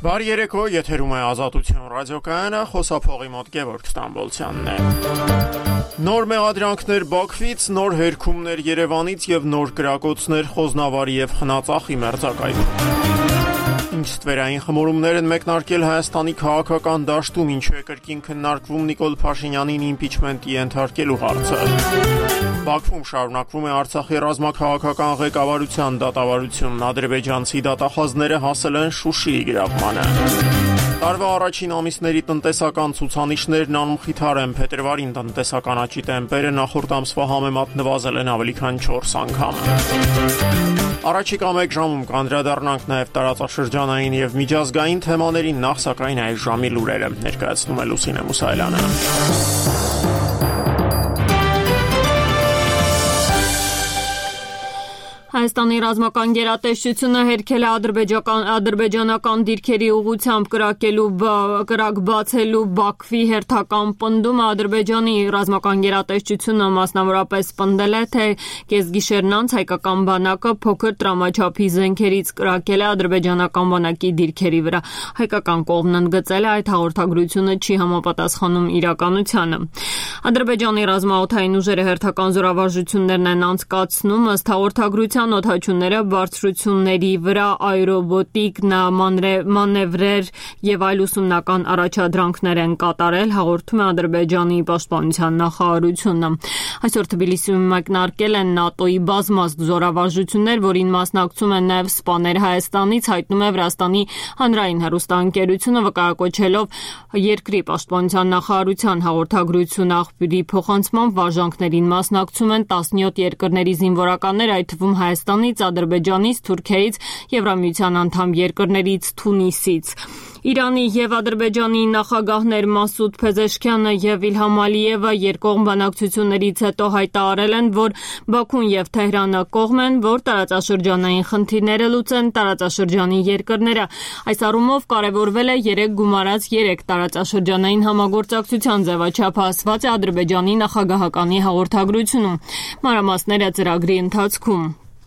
Բարի երեկո, եթերում է Ազատություն ռադիոկայանը, խոսափողի մոտ Գևորգ Ստամբոլցյանն է։ Նոր մեղադրանքներ Բաքվից, նոր հերքումներ Երևանից եւ նոր կրակոցներ Խոզնավարի եւ Խնածախի մերձակայքում։ Ինչ ստվերային խմորումներ են մեկնարկել Հայաստանի քաղաքական դաշտում, ինչու է կրկին քննարկվում Նիկոլ Փաշինյանին իմպիչմենտի ենթարկելու հարցը։ Բաքվում շարունակվում է Արցախի ռազմաքաղաքական ղեկավարության դատավարությունն, ադրբեջանցի դատախազները հասել են Շուշիի գրավմանը։ Տարվա առաջին ամիսների տնտեսական ցուցանիշներն անմխիթար են, փետրվարին տնտեսական աճի տեմպերը նախորդ ամսվա համեմատ նվազել են ավելի քան 4 անգամ։ Առաջիկա 1 ժամում կանդրադառնանք նաև տարածաշրջանային եւ միջազգային թեմաներին, նախ սակայն այս ժամի լուրերը ներկայացնում է Լուսինե Մուսայելյանը։ Հայաստանի ռազմական գերատեսչությունը հերքել է ադրբեջանական դիրքերի ուղղությամբ կրակ բացելու Բաքվի հերթական պնդումը։ Ադրբեջանի ռազմական գերատեսչությունը մասնավորապես պնդել է, թե կեսգիշերն անց հայկական բանակը փոքր տրամաչափի զենքերից կրակել է ադրբեջանական բանակի դիրքերի վրա։ Հայկական կողմն ընդգծել է, այդ հաղորդագրությունը չի համապատասխանում իրականությանը։ Ադրբեջանի ռազմաօդային ուժերը հերթական զորավարժություններն են անցկացնում, ըստ հաղորդագրության օդաչուները բարձրությունների վրա աերոբոտիկ մանևրեր եւ այլ ուսումնական առաջադրանքներ են կատարել, հաղորդում է Ադրբեջանի պաշտպանության նախարարությունը։ Այսօր Թբիլիսիում մեկնարկել են ՆԱՏՕ-ի բազմազգ զորավարժություններ, որին մասնակցում են նաեւ սպաներ Հայաստանից, հայտնում է Վրաստանի հանրային հեռուստաընկերությունը, վկայակոչելով երկրի պաշտպանության նախարարության հաղորդագրություն աղբյուրի փոխանցման վարժանքներին մասնակցում են 17 երկրների զինվորականներ, այդ թվում Հայաստանից, Ադրբեջանից, Թուրքիայից, Եվրամիության անդամ երկրներից, Թունիսից։ Իրանի եւ Ադրբեջանի նախագահներ Մասուդ Փեզեշքյանը եւ Իլհամ Ալիևը երկկողմ բանակցություններից հետո հայտարարել են, որ Բաքուն եւ Թեհրանը կողմ են, որ տարածաշրջանային խնդիրները լուծեն տարածաշրջանի երկրները։ Այս առումով կարևորվել է 3 գումարած 3 տարածաշրջանային համագործակցության ձևաչափը, ասված է Ադրբեջանի նախագահականի հաղորդագրությունում։ Մանրամասները ծրագրի ընթացքում։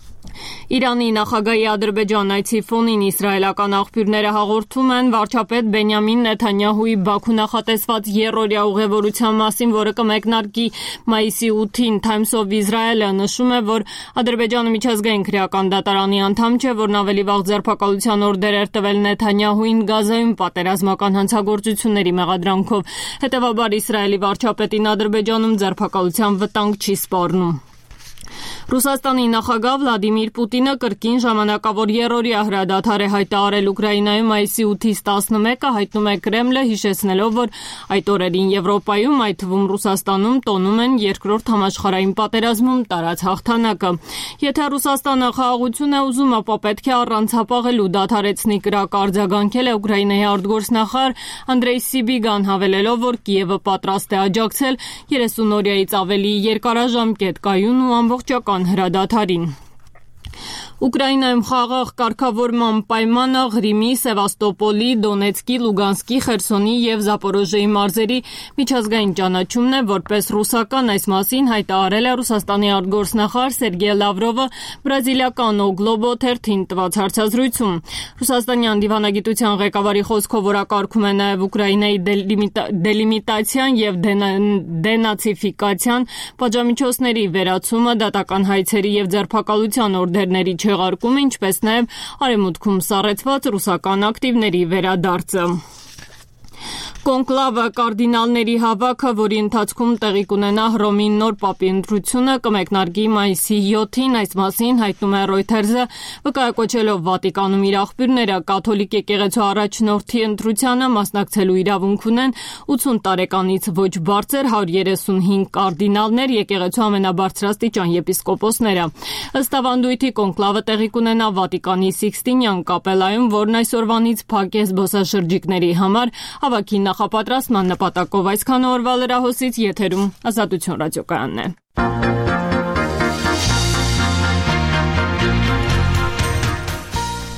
Իրանի նախագահի Ադրբեջան այցի ֆոնին իսրայելական աղբյուրները հաղորդում են վարչապետ Բենյամին Նեթանյահուի Բաքու նախատեսված երրորդյա ուղևորության մասին, որը կմեկնարկի մայիսի 8-ին։ Times of Israel-ը նշում է, որ Ադրբեջանը միջազգային քրեական դատարանի անդամ չէ, որն ավելի վաղ ձերբակալության օրդեր էր տվել Նեթանյահուին Գազայում պատերազմական հանցագործությունների մեղադրանքով։ Հետևաբար Իսրայելի վարչապետին Ադրբեջանում ձերբակալության վտանգ չի սպառնում։ Ռուսաստանի նախագահ Վլադիմիր Պուտինը կրկին ժամանակավոր երրորդյա հրադադար է հայտարարել Ուկրաինայում մայիսի 8-ից 11-ը, հայտնում է Կրեմլը, հիշեցնելով, որ այդ օրերին Եվրոպայում, այդ թվում Ռուսաստանում, տոնում են երկրորդ համաշխարհային պատերազմում տարած հաղթանակը։ Եթե Ռուսաստանը խաղաղություն է ուզում, ապա պետք է առանցապաղելու դադարեցնի կրակ արձագանքել է Ուկրաինայի արտգործնախարար Անդրեյ Սիբիգան, հավելելով, որ Կիևը պատրաստ է աջակցել 30 օրյայից ավելի երկարաժամկետ կայուն ու ամբողջական հրադադարին։ Ուկրաինայում խաղաղ կարգավորման պայմանը Ղրիմի, Սևաստոպոլի, Դոնեցկի, Լուգանսկի, Խերսոնի եւ Զապորոժիեի մարզերի միջազգային ճանաչումն է, որպես ռուսական, այս մասին հայտարարել է Ռուսաստանի արտգործնախարար Սերգեյ Լավրովը բրազիլիական O Globo թերթին տված հարցազրույցում։ Ռուսաստանյան դիվանագիտության ղեկավարի խոսքով օրակարգում է նաեւ Ուկրաինայի դելիմիտացիան եւ դենացիֆիկացիան, պատժամիջոցների վերացումը, դատական հայցերի եւ ձերբակալության օրդերների չեղարկումը, ինչպես նաև արևմուտքում սառեցված ռուսական ակտիվների վերադարձը։ Կոնկլավը կարդինալների հավաքը, որի ընթացքում տեղի կունենա Հռոմի նոր պապի ընտրությունը, կմեկնարկի մայիսի 7-ին, այս մասին հայտնում է Reuters-ը, վկայակոչելով Վատիկանում իր աղբյուրները, կաթոլիկ եկեղեցու առաջնորդի ընտրությանը մասնակցելու իրավունք ունեն 80 տարեկանից ոչ բարձր 135 կարդինալներ, եկեղեցու ամենաբարձրաստիճան եպիսկոպոսները։ Ըստ ավանդույթի կոնկլավը տեղի կունենա Վատիկանի Սիքստինյան կապելայում, որն այսօրվանից փակ է զբոսաշրջիկների համար, հավաքի նախապատրաստման նպատակով։ Այսքան օրվա լրահոսից եթերում Ազատություն ռադիոկայանն է։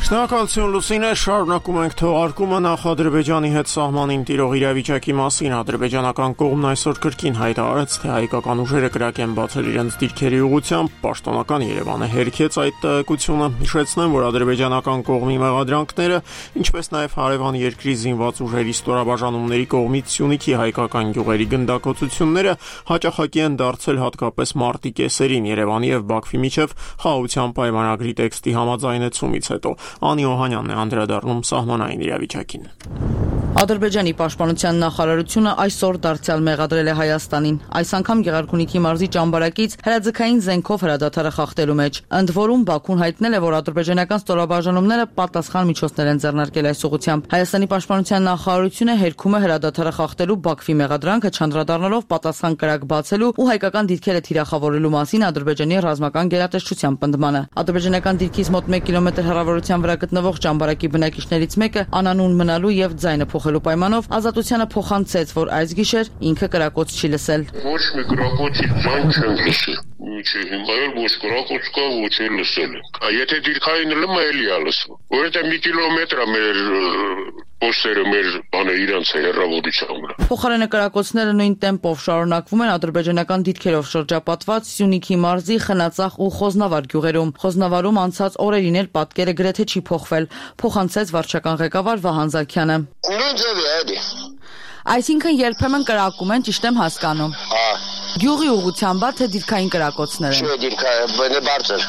Շնորհակալություն Լուսինե, շարունակում ենք թողարկումը Ադրբեջանի հետ սահմանին տիրող իրավիճակի մասին։ Ադրբեջանական կողմն այսօր կրկին հայտարարեց, թե հայկական ուժերը կրակ են բացել իրենց դիրքերի ուղղությամբ, պաշտոնական Երևանը հերքեց այդ տեղեկությունը։ Հիշեցնեմ, որ ադրբեջանական կողմի մեղադրանքները, ինչպես նաև հարևան երկրի զինված ուժերի ստորաբաժանումների կողմից Սյունիքի հայկական գյուղերի գնդակոծությունները հաճախակի են դարձել հատկապես մարտի կեսերին Երևանի եւ Բաքվի միջև խաղաղության պայմանագրի տեքստի համաձայնեցումից հետո։ Անի Օհանյանն է անդրադառնում սահմանային իրավիճակին։ Ադրբեջանի պաշտպանության նախարարությունը այսօր դարձյալ մեղադրել է Հայաստանին, այս անգամ Գեղարքունիքի մարզի Ճամբարակից հրաձգային զենքով հրադադարը խախտելու մեջ։ Ընդ որում Բաքուն հայտնել է, որ ադրբեջանական ստորաբաժանումները պատասխան միջոցներ են ձեռնարկել այս ուղղությամբ։ Հայաստանի պաշտպանության նախարարությունը հերքում է հրադադարը խախտելու Բաքվի մեղադրանքը, չանդրադառնալով պատասխան կրակ բացելու ու հայկական դիրքերը թիրախավորելու մասին Ադրբեջանի ռազմական գերատեսչության պնդմանը։ Ադրբեջանական դիրքից մոտ 1 կիլոմետր հեռավորության վրա գտնվող Ճամբարակի բնակիչներից մեկը անանուն մնալու եւ ձայնը փոխելու պայմանով Ազատությանը փոխանցեց, որ այս գիշեր ինքը կրակոց չի լսել։ Ոչ մի կրակոցի ձայն չեմ լսել։ Ինչի հիմա էլ ոչ կրակոց կա, ոչ էլ լսել ենք։ Եթե դիրքային լմա էլի է լսվում։ Որովհետեւ մի կիլոմետր է մեր պոստերը մեր բանը իրանց է հեռավորության վրա։ Փոխարենը կրակոցները նույն տեմպով շարունակվում են ադրբեջանական դիրքերով շրջապատված Սյունիքի մարզի Խնածախ ու Խոզնավար գյուղերում։ Խոզնավարում անցած օրերին էլ պատկերը գրեթե չի փոխվել, փոխանցեց վարչական ղեկավար Վահան Զաքյանը։ Այսինքն երբեմն կրակում են, ճիշտ եմ հասկանում։ Գյուղի ուղղությամբ թե դիրքային կրակոցներ են։ Չէ, դիրքային բարձր։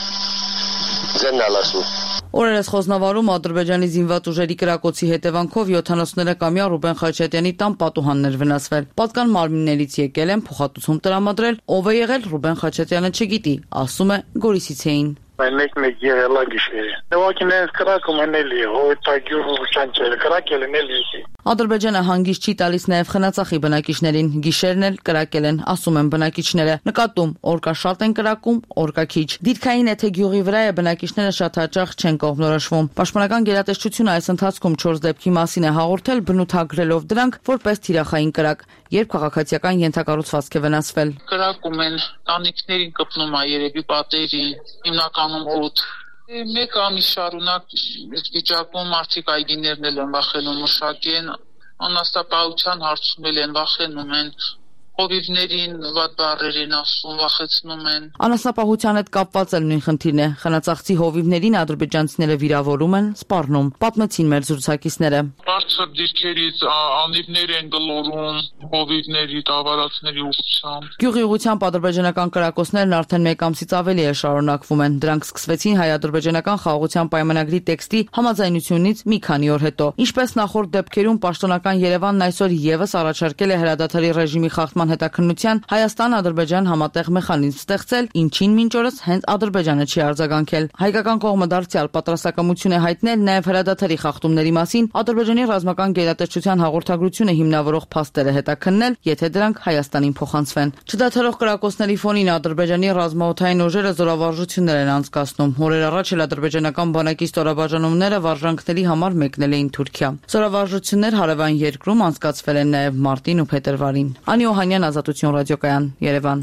Ձեննալասու։ Օրերս Խոզնավարում Ադրբեջանի զինված ուժերի կրակոցի հետևանքով 70-ամյա Ռուբեն Խաչատյանի տան պատուհաններ վնասվել։ Պատկան մարմիններից եկել են փոխհատուցում տրամադրել, ով է եղել Ռուբեն Խաչատյանը չգիտի, ասում է Գորիսից էին։ Մեկ եղել է գիշերը։ Նույնիսկ նենց կրակում են էլի, հոյտագյուր շանչերը կրակել են էլի։ Ադրբեջանը հանգիստ չի տալիս նաև Խնածախի բնակիչներին, գիշերն էլ կրակել են, ասում են բնակիչները։ Նկատում, օրկա շատ են կրակում, օրկա քիչ։ Դիրքային եթե գյուղի վրա է, բնակիչները շատ հաճախ չեն կողմնորոշվում։ Պաշտպանական գերատեսչությունը այս ընթացքում 4 դեպքի մասին է հաղորդել, բնութագրելով դրանք որպես թիրախային կրակ, երբ քաղաքացիական ենթակառուցվածք է վնասվել։ Կրակում են տանիքներին կպնում է երևի պատերին, հիմնականում օդ։ Մեկ ամիս շարունակ վիճակում մարդիկ այգիներն են վախենում մշակեն, անաստապահության հարցում են վախենում են, հովիվներին վատ բառեր են ասում, վախեցնում են։ Անասնապահության հետ կապված էլ նույն խնդիրն է։ Խնածախցի հովիվներին ադրբեջանցիները վիրավորում են, սպառնում, պատմեցին մեր զրուցակիցները։ Բարձր դիրքերից անիվներ են գլորում, հովիվների, տավարածների ուղղությամբ։ Գյուղի ուղղությամբ ադրբեջանական կրակոցներն արդեն 1 ամսից ավելի է շարունակվում են։ Դրանք սկսվեցին հայ-ադրբեջանական խաղաղության պայմանագրի տեքստի համաձայնությունից մի քանի օր հետո։ Ինչպես նախորդ դեպքերում պաշտոնական Երևանն այսօր եւս առաջարկել է հրադադարի ռեժիմի խախտման հետաքննության Հայաստան-Ադրբեջան համատեղ մեխանիզմ ստեղծել, ինչին մինչ օրս հենց Ադրբեջանը չի արձագանքել։ Հայկական կողմը դարձյալ պատրաստակամություն է հայտնել նաև հրադադարի խախտումների մասին Ադրբեջանի ռազմական գերատեսչության հաղորդագրությունը հիմնավորող փաստերը հետաքննել, եթե դրանք Հայաստանին փոխանցվեն։ Չդադարող կրակոցների ֆոնին Ադրբեջանի ռազմաօդային ուժերը զորավարժություններ են անցկացնում։ Օրեր առաջ էլ ադրբեջանական բանակի ստորաբաժանումները վարժանքների համար մեկնել էին Թուրքիա։ Զորավարժություններ հարևան երկրում անցկացվել են նաև մարտին ու փետրվարին։ Անի Օհանյան, Ազատություն ռադիոկայան, Երևան։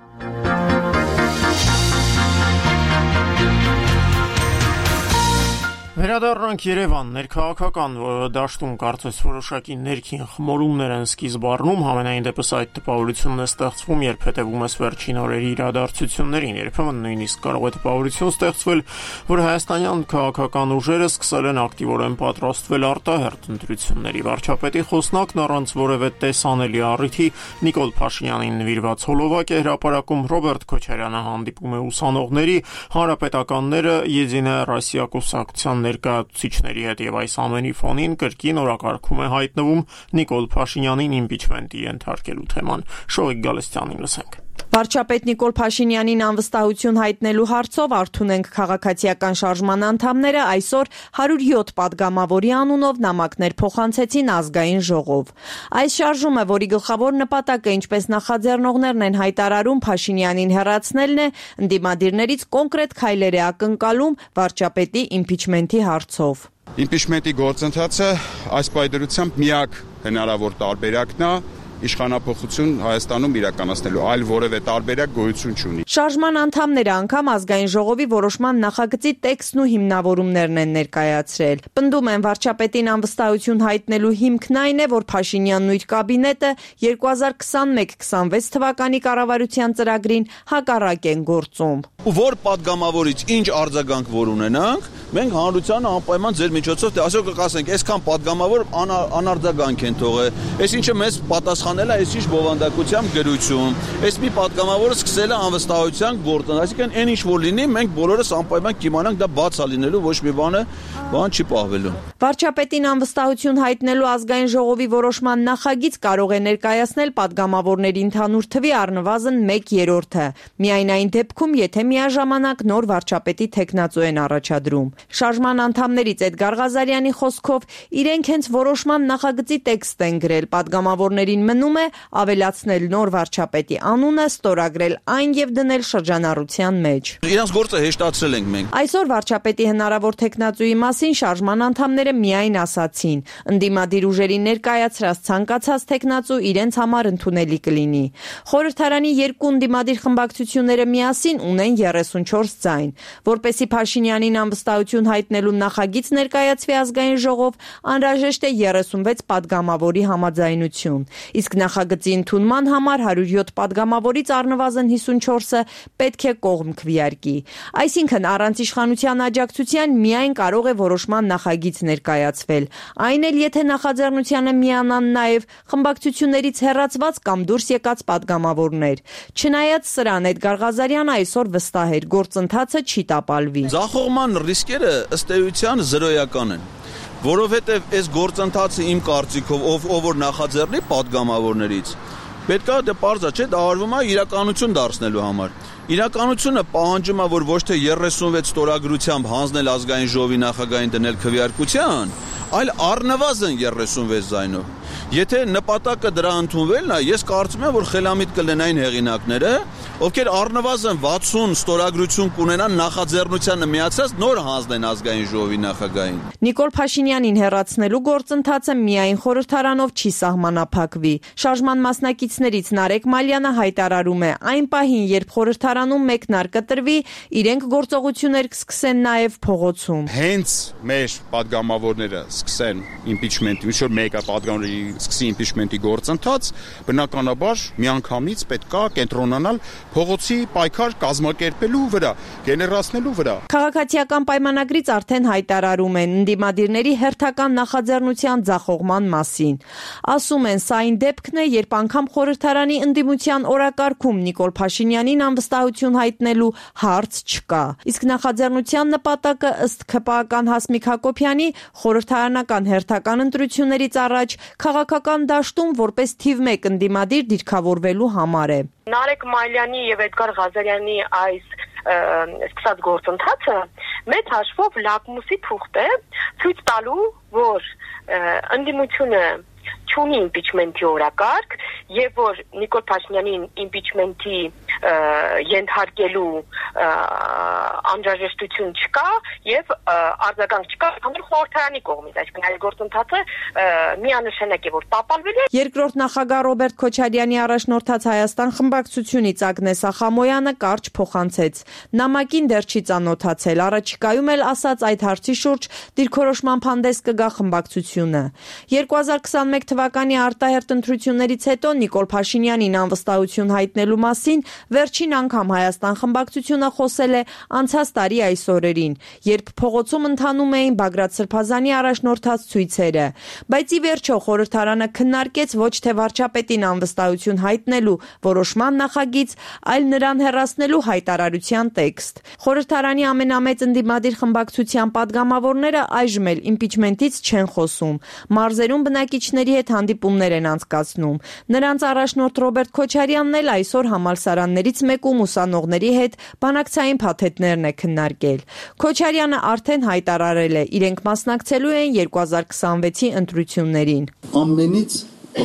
Վերադառնանք Երևան, ներքաղաքական դաշտում կարծես որոշակի ներքին խմորումներ են սկիզբ առնում, համենայն դեպս այդ տպավորությունն է ստեղծվում, երբ հետևում ես վերջին օրերի իրադարձություններին, երբեմն նույնիսկ կարող է տպավորություն ստեղծվել, որ հայաստանյան քաղաքական ուժերը սկսել են ակտիվորեն պատրաստվել արտահերթ ընտրությունների։ Վարչապետի խոսնակն առանց որևէ տեսանելի առիթի Նիկոլ Փաշինյանին նվիրված հոլովակ է հրապարակում, Ռոբերտ Քոչարյանը հանդիպում է ուսանողների, հանրապետականները, Եդինայա Ռոսիա կուսակցության ներկայացուցիչների հետ եւ այս ամենի ֆոնին կրկին օրակարգում է հայտնվում Նիկոլ Փաշինյանին իմպիչմենտի ենթարկելու թեման։ Շողիկ Գալստյանին լսենք։ Վարչապետ Նիկոլ Փաշինյանին անվստահություն հայտնելու հարցով Արթունենք քաղաքացիական շարժման անդամները այսօր 107 падգամավորի անունով նամակներ փոխանցեցին ազգային ժողով։ Այս շարժումը, որի գլխավոր նպատակը, ինչպես նախաձեռնողներն են հայտարարում, Փաշինյանին հեռացնելն է, ընդդիմադիրներից կոնկրետ քայլեր է ակնկալում վարչապետի իմպիչմենտի հարցով։ Իմպիչմենտի գործընթացը այս պայմանությամբ միակ հնարավոր տարբերակն է, իշխանափոխություն Հայաստանում իրականացնելու, այլ որևէ տարբերակ գոյություն չունի։ Շարժման անդամները անգամ ազգային ժողովի որոշման նախագծի տեքստն ու հիմնավորումներն են ներկայացրել։ Պնդում են վարչապետին անվստահություն հայտնելու հիմքն այն է, որ Փաշինյանն ու իր կաբինետը 2021-26 թվականի կառավարության ծրագրին հակառակ են գործում։ Որ падգամավորից ինչ արձագանք որ ունենանք, մենք հանրությանը անպայման ձեր միջոցով ասենք կասենք, այսքան падգամավոր անարձագանք են թողել, այսինչը մեզ պատասխանել է այսինչ բովանդակությամբ գրություն, այս մի падգամավորը սկսել է անվստահության գործն, այսինքն այն ինչ որ լինի, մենք բոլորս անպայման կիմանանք դա բաց է լինելու, ոչ մի բան չի պահվելու։ Վարչապետին անվստահություն հայտնելու ազգային ժողովի որոշման նախագիծ կարող է ներկայացնել падգամավորների ընդհանուր թվի առնվազն 1/3-ը, միայն այն դեպքում, եթե միաժամանակ նոր վարչապետի թեկնածու են առաջադրում։ Շարժման անդամներից Էդգար Ղազարյանի խոսքով իրենք հենց որոշման նախագծի տեքստ են գրել, падգամավորներին մնում է ավելացնել նոր վարչապետի անունը, ստորագրել այն եւ դնել շրջանառության մեջ։ Իրանց գործը հեշտացրել ենք մենք։ Այսօր վարչապետի հնարավոր թեկնածուի մասին շարժման անդամները միայն ասացին, ընդդիմադիր ուժերի ներկայացրած ցանկացած թեկնածու իրենց համար ընդունելի կլինի։ Խորհրդարանի երկու ընդդիմադիր խմբակցությունները միասին ունեն 34 ձայն, որպեսզի Փաշինյանին անվստահություն հայտնելու նախագիծ ներկայացվի ազգային ժողով, անհրաժեշտ է 36 падգամավորի համաձայնություն, իսկ նախագծի ընդունման համար 107 падգամավորից առնվազն 54-ը պետք է կողմ քվեարկի։ Այսինքն առանց իշխանության աջակցության միայն կարող է որոշման նախագիծ ներկայացվել, այն էլ եթե նախաձեռնությանը միանան նաև խմբակցություններից հեռացված կամ դուրս եկած падգամավորներ։ Չնայած սրան Էդգար Ղազարյանը այսօր վստահ էր, գործընթացը չի տապալվի։ Ձախողման ռիսկերը ըստ էության զրոյական են, որովհետև այս գործընթացը իմ կարծիքով ով որ նախաձեռնի падգամավորներից, պետքա դե պարզ է, չէ, դա արվում է իրականություն դարձնելու համար։ Իրականությունը պահանջում է, որ ոչ թե 36 ստորագրությամբ հանձնել ազգային ժողովի նախագահին դնել քվեարկության, այլ առնվազն 36 ձայնով։ Եթե նպատակը դրա ընդունվելն է, ես կարծում եմ, որ խելամիտ կլինեն այն հեղինակները, ովքեր առնվազն 60 ստորագրություն կունենան նախաձեռնությանը միացած նոր հանձնեն ազգային ժողովի նախագահին։ Նիկոլ Փաշինյանին հեռացնելու գործընթացը միայն խորհրդարանով չի սահմանափակվի։ Շարժման մասնակիցներից Նարեկ Մալյանը հայտարարում է, այն պահին, երբ խորհրդարանում մեկնարկը տրվի, իրենք գործողություններ կսկսեն նաև փողոցում։ Հենց մեր падգամավորները սկսեն իմպիչմենտի, ինչ որ մեկը падգամավորի սկսի իմպիչմենտի գործընթաց, բնականաբար միանգամից պետքա կենտրոնանալ փողոցի պայքար կազմակերպելու վրա, գեներացնելու վրա։ Քաղաքացիական պայմանագրից արդեն հայտարարում են ընդդիմադիրների հերթական նախաձեռնության ձախողման մասին։ Ասում են, սա այն դեպքն է, երբ անգամ խորհրդարանի ընդդիմության օրակարգում Նիկոլ Փաշինյանին անվստահություն հայտնելու հարց չկա։ Իսկ նախաձեռնության նպատակը ըստ ՔՊԱ-ական Հասմիկ Հակոբյանի խորհրդարանական հերթական ընտրություններից առաջ քաղաքական դաշտում որպես թիվ 1 ընդդիմադիր դիրքավորվելու համար է։ Նարեկ Մալյանի եւ Էդգար Ղազարյանի այս սկսած գործընթացը մեծ հաշվով լակմուսի թուղթ է ցույց տալու, որ ընդդիմությունը չունի իմպիչմենտի օրակարգ եւ որ Նիկոլ Փաշինյանին իմպիչմենտի ենթարկելու անհրաժեշտություն չկա եւ արձագանք չկա հանդեր խորհրդարանի կողմից, այսինքն այս գործընթացը միանշանակ է որ տապալվել է։ Երկրորդ նախագահ Ռոբերտ Քոչարյանի առաջնորդած Հայաստան խմբակցությունից Ագնես Ախամոյանը կարճ փոխանցեց. նամակին դեռ չի ծանոթացել, առաջիկայում էլ ասած այդ հարցի շուրջ դիրքորոշման հանդես կգա խմբակցությունը։ 2021 թվականի արտահերթ ընտրություններից հետո Նիկոլ Փաշինյանին անվստահություն հայտնելու մասին վերջին անգամ Հայաստան խմբակցությունը խոսել է անցած տարի այս օրերին, երբ փողոցում ընթանում էին Բագրատ Սրբազանի առաջնորդած ցույցերը, բայց ի վերջո խորհրդարանը քննարկեց ոչ թե վարչապետին անվստահություն հայտնելու որոշման նախագիծ, այլ նրան հեռացնելու հայտարարության տեքստ։ Խորհրդարանի ամենամեծ ընդդիմադիր խմբակցության падգամավորները այժմ էլ իմպիչմենտից չեն խոսում։ Մարզերում բնակիչների հետ հանդիպումներ են անցկացնում։ Նրանց առաջնորդ Ռոբերտ Քոչարյանն էլ այսօր համալսարաններից մեկում ուսանողների հետ բանակցային փաթեթներն է քննարկել։ Քոչարյանը արդեն հայտարարել է, իրենք մասնակցելու են 2026-ի ընտրություններին։ Ամենից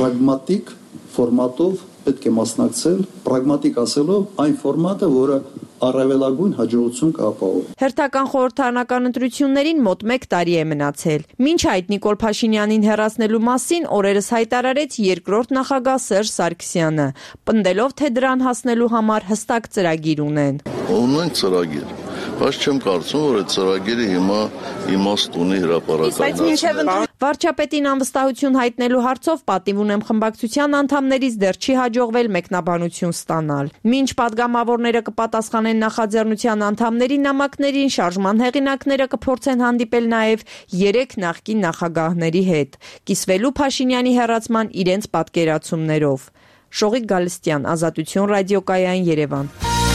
պրագմատիկ ֆորմատով պետք է մասնակցել, պրագմատիկ ասելով այն ֆորմատը, որը առավելագույն հաջողություն կապահովի։ Հերթական խորհրդարանական ընտրություններին մոտ 1 տարի է մնացել։ Մինչ այդ Նիկոլ Փաշինյանին հեռացնելու մասին օրերս հայտարարեց երկրորդ նախագահ Սերժ Սարգսյանը, պնդելով, թե դրան հասնելու համար հստակ ծրագիր ունեն։ Ունեն ծրագիր, բայց չեմ կարծում, որ այդ ծրագիրը հիմա իմաստ ունի հրապարակայնացնել։ Վարչապետին անվստահություն հայտնելու հարցով պատիվ ունեմ խմբակցության անդամներից դեռ չի հաջողվել մեկնաբանություն ստանալ։ Մինչ падգամավորները կպատասխանեն նախաձեռնության անդամների նամակներին, շարժման հեղինակները կփորձեն հանդիպել նաև 3 նախկին նախագահների հետ, կիսվելու Փաշինյանի հեռացման իրենց պատկերացումներով։ Շողիկ Գալստյան, Ազատություն ռադիոկայան, Երևան։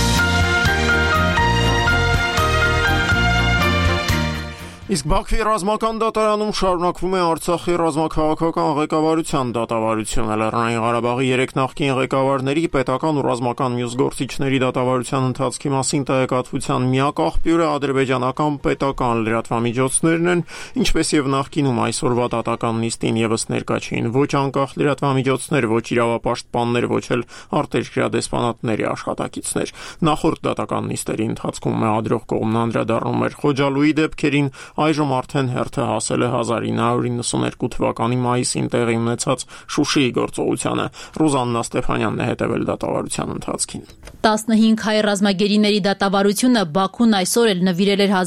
Իսկ Բաքվի ռազմական դատարանում շարունակվում է Արցախի ռազմաքաղաքական ղեկավարության դատավարությունը։ Լեռնային Ղարաբաղի 3 նախկին ղեկավարների, պետական ու ռազմական մյուս գործիչների դատավարության ընթացքի մասին տեղեկատվության միակ աղբյուրը ադրբեջանական պետական լրատվամիջոցներն են, ինչպես եւ նախկինում այսօրվա դատական նիստին եւս ներկա չէին ոչ անկախ լրատվամիջոցներ, ոչ իրավապաշտպաններ, ոչ էլ արտերկրյա դեսպանատների աշխատակիցներ։ Նախորդ դատական նիստերի ընթացքում մեղադրող կողմն անդրադառնում էր Խոջալույի դեպքերին, այժմ արդեն հերթը հասել է 1992 թվականի մայիսին տեղի ունեցած Շուշիի գործողությանը։ Ռուզաննա Ստեփանյանն է հետևել դատավարության ընթացքին։ 15 հայ ռազմագերիների դատավարությունը Բաքուն այսօր էլ նվիրել էր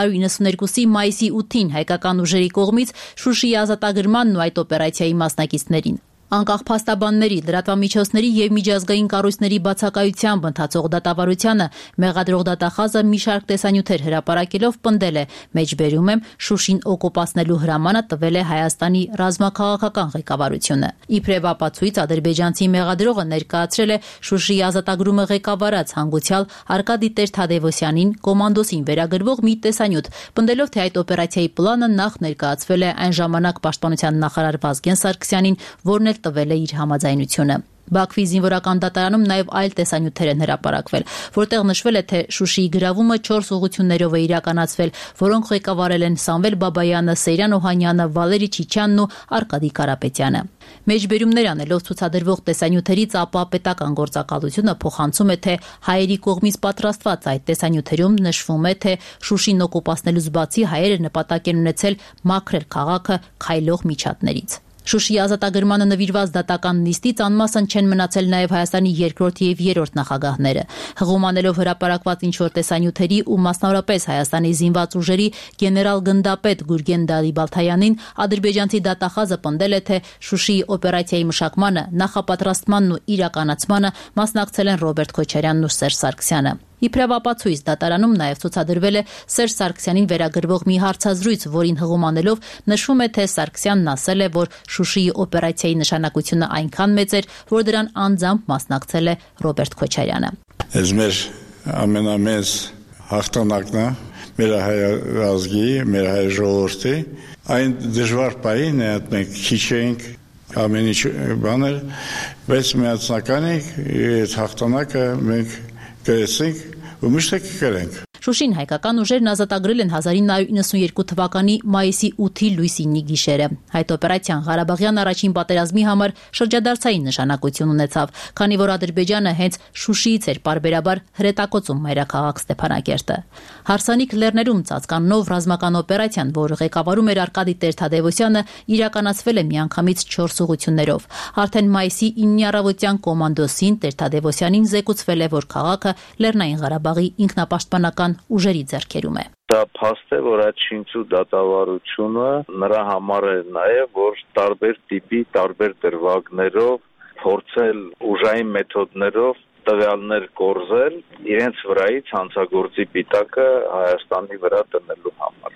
1992-ի մայիսի 8-ին հայկական ուժերի կողմից Շուշիի ազատագրմանն ու այդ օպերացիայի մասնակիցներին։ Անկախ փաստաբանների, լրատվամիջոցների եւ միջազգային կառույցների բացակայությամբ ընթացող դատավարությանը մեղադրող դատախազը մի շարք տեսանյութեր հրապարակելով պնդել է. մեջբերում եմ, Շուշին օկուպացնելու հրամանը տվել է Հայաստանի ռազմաքաղաքական ղեկավարությունը։ Իբրև ապացույց ադրբեջանցի մեղադրողը ներկայացրել է Շուշիի ազատագրումը ղեկավարած հանգուցյալ Արկադի Տեր-Թադևոսյանին կոմանդոսին վերագրվող մի տեսանյութ, պնդելով, թե այդ օպերացիայի պլանը նախ ներկայացվել է այն ժամանակ պաշտպանության նախարար Վազգեն Սարգսյանին, որն տվել է իր համաձայնությունը։ Բաքվի զինվորական դատարանում նաև այլ տեսանյութեր են հրապարակվել, որտեղ նշվել է, թե Շուշիի գրավումը 4 ուղղություններով է իրականացվել, որոնք ղեկավարել են Սամվել Բաբայանը, Սեյրան Օհանյանը, Վալերի Չիչյանն ու Արկադի Կարապետյանը։ Մեջբերումներ անելով ցուցադրվող տեսանյութերից ապա պետական գործակալությունը փոխանցում է, թե հայերի կողմից պատրաստված այդ տեսանյութերում նշվում է, թե Շուշին օկուպացնելուց բացի հայերը նպատակ են ունեցել մաքրել քաղաքը քայլող միջատներից։ Շուշիի ազատագրմանը նվիրված դատական նիստից անմասն չեն մնացել նաև Հայաստանի երկրորդ եւ երրորդ նախագահները։ Հղումանելով հրապարակված ինչ-որ տեսանյութերի ու մասնավորապես Հայաստանի զինված ուժերի գեներալ գնդապետ Գուրգեն Դալիբալթայանին ադրբեջանցի դատախազը պնդել է, թե Շուշիի օպերացիայի մշակմանը, նախապատրաստմանն ու իրականացմանը մասնակցել են Ռոբերտ Քոչարյանն ու Սերժ Սարգսյանը։ Իբրև ապացույց դատարանում նաև ցուցադրվել է Սերժ Սարգսյանին վերագրվող մի հարցազրույց, որին հղումանելով նշվում է, թե Սարգսյանն ասել է, որ Շուշիի օպերացիայի նշանակությունը այնքան մեծ էր, որ դրան անձամբ մասնակցել է Ռոբերտ Քոչարյանը։ Այս մեր ամենամեծ հաղթանակն է մեր հայ ազգի, մեր հայ ժողովրդի, այն դժվար պահին է, մենք քիչ էինք ամեն ինչ բաներ, բայց միացնական է այդ հաղթանակը մենք կրեցինք ու միշտ կկրենք։ Շուշին հայկական ուժերն ազատագրել են 1992 թվականի մայիսի 8-ի լույս 9-ի գիշերը։ Այդ օպերացիան Ղարաբաղյան առաջին պատերազմի համար շրջադարձային նշանակություն ունեցավ, քանի որ Ադրբեջանը հենց Շուշիից էր պարբերաբար հրետակոծում մայրաքաղաք Ստեփանակերտը։ Հարսանիք լեռներում ծածկաննով ռազմական օպերացիան, որ ղեկավարում էր Արկադի Տեր-Թադևոսյանը, իրականացվել է միանգամից 4 ուղղություններով։ Արդեն մայիսի 9-ի առավոտյան կոմանդոսին Տեր-Թադևոսյանին զեկուցվել է, որ քաղաքը Լեռնային Ղարաբաղի ինքնապաշտպանական ուժերի ձեռքերում է։ Դա փաստ է, որ այդ շինծու դատավարությունը նրա համար է նաև, որ տարբեր տիպի, տարբեր դրվագներով փորձել ուժային մեթոդներով տվյալներ կորզել իրենց վրայից հանցագործի պիտակը Հայաստանի վրա դնելու համար։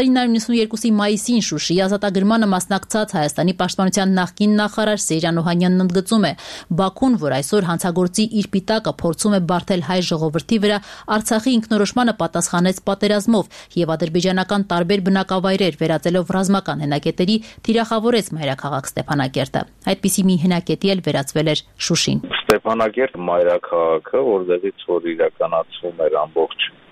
1992-ի մայիսին Շուշիի ազատագրմանը մասնակցած Հայաստանի պաշտպանության նախկին նախարար Սեյրան Օհանյանն ընդգծում է. Բաքուն, որ այսօր հանցագործի իր պիտակը փորձում է բարթել հայ ժողովրդի վրա, Արցախի ինքնորոշմանը պատասխանեց պատերազմով եւ ադրբեջանական տարբեր բնակավայրեր վերածելով ռազմական հենակետերի թիրախավորեց մայրաքաղաք Ստեփանակերտը։ Այդպիսի մի հենակետի էլ վերածվել էր Շուշին։ Ստեփանակերտ մայրաքաղաքը, որտեղից որ իրականացվում էր ամբողջ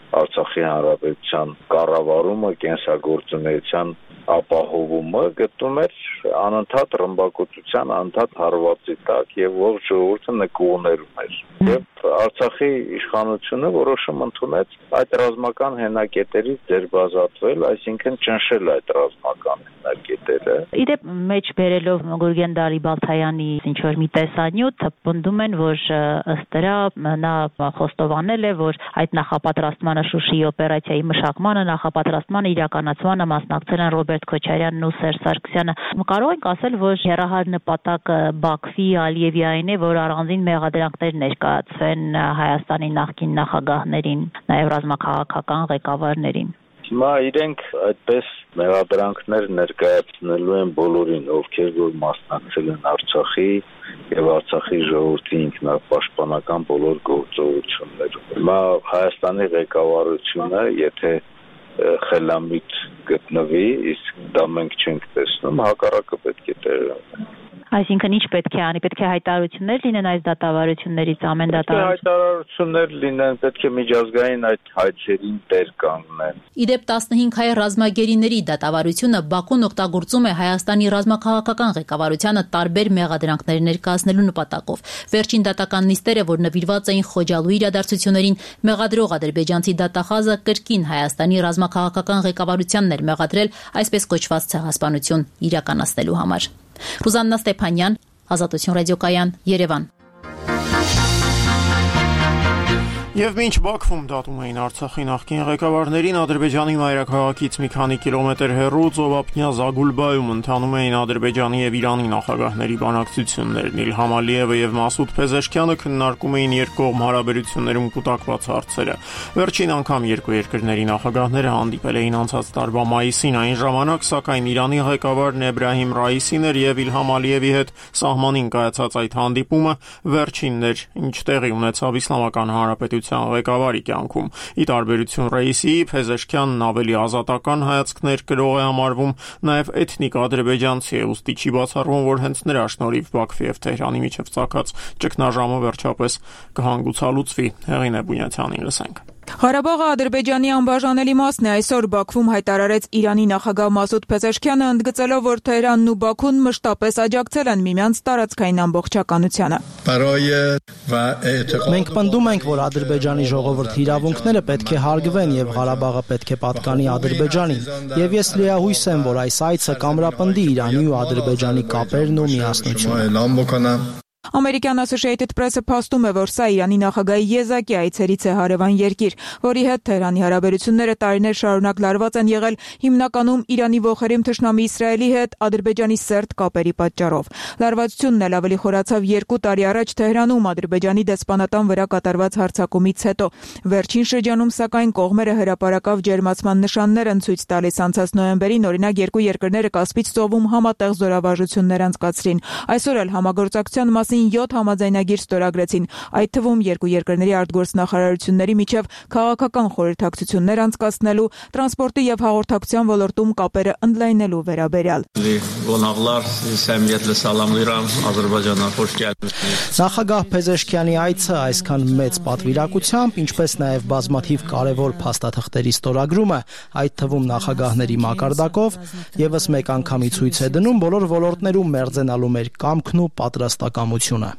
Արցախի հանրապետության կառավարումը, կենսագործունեության ապահովումը գտնում էր անընդհատ ռմբակոծության, անընդհատ հարվածի տակ եւ ողջ ժողովուրդը նկուղներում էր։ Եվ Արցախի իշխանությունը որոշում ընդունեց այդ ռազմական հենակետերից ձերբազատվել, այսինքն ճնշել այդ ռազմական հենակետերը։ Իդեպ մեջ բերելով Գուրգեն Բալթայանի ինչ-որ մի տեսանյութ, պնդում են, որ ըստ դրա նա խոստովանել է, որ այդ նախապատրաստմանը Շուշիի օպերացիայի մշակմանը, նախապատրաստմանը իրականացմանը մասնակցել են Ռոբերտ Քոչարյանն ու Սերժ Սարգսյանը։ Կարող ենք ասել, որ հեռահար նպատակը Բաքվի Ալիևի այն է, որ առանձին մեղադրանքներ ներկայացվեն Հայաստանի նախկին նախագահներին, նաև ռազմաքաղաքական ղեկավարներին։ Հիմա իրենք այդպես մեղադրանքներ ներկայացնելու են բոլորին, ովքեր որ մասնակցել են Արցախի եւ Արցախի ժողովրդի ինքնապաշտպանական բոլոր գործողություններում։ Հիմա Հայաստանի ղեկավարությունը, եթե խելամիտ գտնվի, իսկ դա մենք չենք տեսնում, հակառակը պետք է տեղի ունենա։ Այսինքն ինչ պետք է անի, պետք է հայտարարություններ լինեն այս դատավարություններից, ամեն հայտարարություններ լինեն, պետք է միջազգային այդ հայցերին տեր կանգնեն։ Իդեպ 15 հայ ռազմագերիների դատավարությունը Բաքուն օգտագործում է Հայաստանի ռազմաքաղաքական ղեկավարությանը տարբեր մեղադրանքներ ներկայացնելու նպատակով։ Վերջին դատական նիստերը, որ նվիրված էին Խոջալու իրադարձություններին, մեղադրող ադրբեջանցի դատախազը կրկին Հայաստանի ռազմաքաղաքական ղեկավարությանն էր մեղադրել այսպես կոչված ցեղասպանություն իրականացնելու համար։ Ռուզաննա Ստեփանյան, Ազատություն ռադիոկայան, Երևան։ Եվ մինչ Բաքվում դատում էին Արցախի նախկին ղեկավարներին, Ադրբեջանի մայրաքաղաքից մի քանի կիլոմետր հեռու Ծովափնյա Զագուլբայում ընթանում էին Ադրբեջանի եւ Իրանի նախագահների բանակցություններն։ Իլհամ Ալիևը եւ Մասուդ Փեզեշքյանը քննարկում էին երկկողմ հարաբերություններում կուտակված հարցերը։ Վերջին անգամ երկու երկրների նախագահները հանդիպել էին անցած տարվա մայիսին, այն ժամանակ սակայն Իրանի ղեկավարն Էբրահիմ Ռայիսին էր եւ Իլհամ Ալիևի հետ սահմանին կայացած այդ հանդիպումը վերջինն էր, ինչ տեղի ունեցավ Իսլամական Հանրապետության ղեկավարի կյանքում։ Ի տարբերություն Ռեյիսի, Փեզեշքյանն ավելի ազատական հայացքներ կրող է համարվում, նաև էթնիկ ադրբեջանցի է, ուստի չի բացառվում, որ հենց նրա շնորհիվ Բաքվի եւ Թեհրանի միջև ծագած ճգնաժամը վերջապես կհանգուցալուծվի։ Հեղինե Բունյացյանին լսենք։ Ղարաբաղը Ադրբեջանի անբաժանելի մասն է, այսօր Բաքվում հայտարարեց Իրանի նախագահ Մասուդ Փեզեշքյանը, ընդգծելով, որ Թեհրանն ու Բաքուն մշտապես աջակցել են միմյանց տարածքային ամբողջականությանը։ Մենք պնդում ենք, որ Ադրբեջանի ժողովրդի իրավունքները պետք է հարգվեն եւ Ղարաբաղը պետք է պատկանի Ադրբեջանին, եւ ես լիահույս եմ, որ այս այցը կամրապնդի Իրանի ու Ադրբեջանի կապերն ու միասնությունը։ Ամերիկյան Associated Press-ը փաստում է, որ սա Իրանի նախագահի եզակի այցերից է հարևան երկիր, որի հետ Թեհրանի հարաբերությունները տարիներ շարունակ լարված են եղել հիմնականում Իրանի ողերիմ թշնամի Իսրայելի հետ Ադրբեջանի սերտ կապերի պատճառով։ Լարվածությունն էլ ավելի խորացավ 2 տարի առաջ Թեհրանում Ադրբեջանի դեսպանատան վրա կատարված հարձակումից հետո։ Վերջին շրջանում սակայն կողմերը հրապարակավ ջերմացման նշաններ են ցույց տալիս։ Անցած նոյեմբերին օրինակ երկու երկրները Կասպից ծովում համատեղ զորավարժություններ անցկացրին։ Այսօր էլ համագործակցության մասին 7 համաձայնագիր ստորագրեցին, այդ թվում երկու երկրների արտգործնախարարությունների միջև քաղաքական խորհրդակցություններ անցկացնելու, տրանսպորտի եւ հաղորդակցության ոլորտում կապերը ընդլայնելու վերաբերյալ։ Նախագահ Փեզեշքյանի այցը այսքան մեծ պատվիրակությամբ, ինչպես նաեւ բազմաթիվ կարևոր փաստաթղթերի ստորագրումը, այդ թվում նախագահների մակարդակով, եւս մեկ անգամի ցույց է դնում բոլոր ոլորտներում մերձենալու մեր կամքն ու պատրաստակամությունը։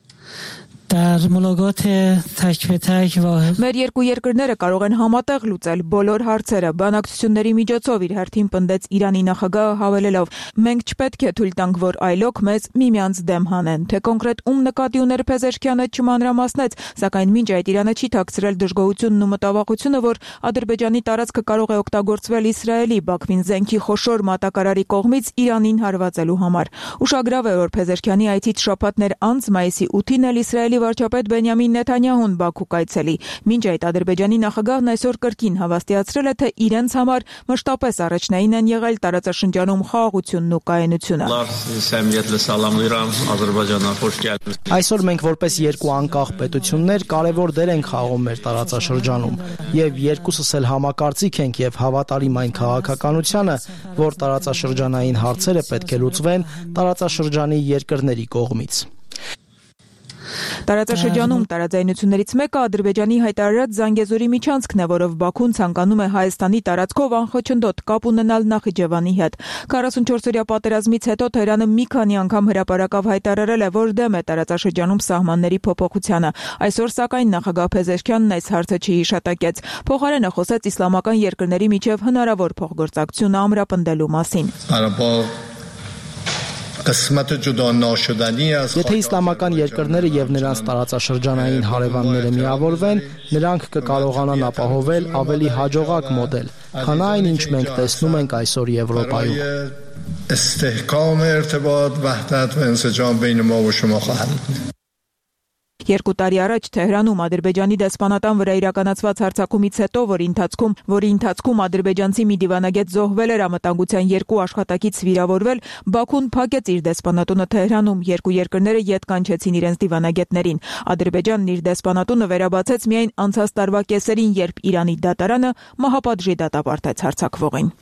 Մեր երկու երկրները կարող են համատեղ լուծել բոլոր հարցերը։ Բանակցությունների միջոցով իր հերթին պնդեց Իրանի նախագահը, հավելելով. մենք չպետք է թույլ տանք, որ այլոք մեզ միմյանց դեմ հանեն։ Թե կոնկրետ ում նկատի ուներ Փեզեշքյանը չմանրամասնեց, սակայն մինչ այդ Իրանը չի թաքցրել դժգոհությունն ու մտավախությունը, որ Ադրբեջանի տարածքը կարող է օգտագործվել Իսրայելի Բաքվին զենքի խոշոր մատակարարի կողմից Իրանին հարվածելու համար։ Ուշագրավ է, որ Փեզեշքյանի այցից շաբաթներ անց մայիսի 8-ին էլ Իսրայելի վարչապետ Բենյամին Նեթանյահուն Բաքու կայցելի։ Մինչ այդ Ադրբեջանի նախագահն այսօր կրկին հավաստիացրել է, թե իրենց համար մշտապես առաջնային են եղել տարածաշրջանում խաղաղությունն ու կայունությունը։ Այսօր մենք որպես երկու անկախ պետություններ կարևոր դեր ենք խաղում մեր տարածաշրջանում եւ երկուսս էլ համակարծիք ենք եւ հավատալիմ այն քաղաքականությանը, որ տարածաշրջանային հարցերը պետք է լուծվեն տարածաշրջանի երկրների կողմից։ Տարածաշրջանում տարաձայնություններից մեկը Ադրբեջանի հայտարարած Զանգեզուրի միջանցքն է, որով Բաքուն ցանկանում է Հայաստանի տարածքով անխոչնդոտ կապ ունենալ Նախիջևանի հետ։ 44-օրյա պատերազմից հետո Թեհրանը մի քանի անգամ հրապարակավ հայտարարել է, որ դեմ է տարածաշրջանում սահմանների փոփոխությանը։ Այսօր սակայն նախագահ Փեզեշքյանն այս հարցը չի հիշատակեց։ Փոխարենը խոսեց իսլամական երկրների միջև հնարավոր փոխգործակցությունը ամրապնդելու մասին։ Եթե իսլամական երկրները եւ նրանց տարածաշրջանային հարևանները միավորվեն, նրանք կկարողանան ապահովել ավելի հաջողակ մոդել, քան այն, ինչ մենք տեսնում ենք այսօր Եվրոպայում։ Երկու տարի առաջ Թեհրանում Ադրբեջանի դեսպանատան վրա իրականացված հարձակումից հետո, որի ընթացքում ադրբեջանցի մի դիվանագետ զոհվել էր, անվտանգության երկու աշխատակից վիրավորվել, Բաքուն փակեց իր դեսպանատունը Թեհրանում, երկու երկրները ետ կանչեցին իրենց դիվանագետներին։ Ադրբեջանն իր դեսպանատունը վերաբացեց միայն անցած տարվա կեսերին, երբ Իրանի դատարանը մահապատժի դատապարտեց հարձակվողին։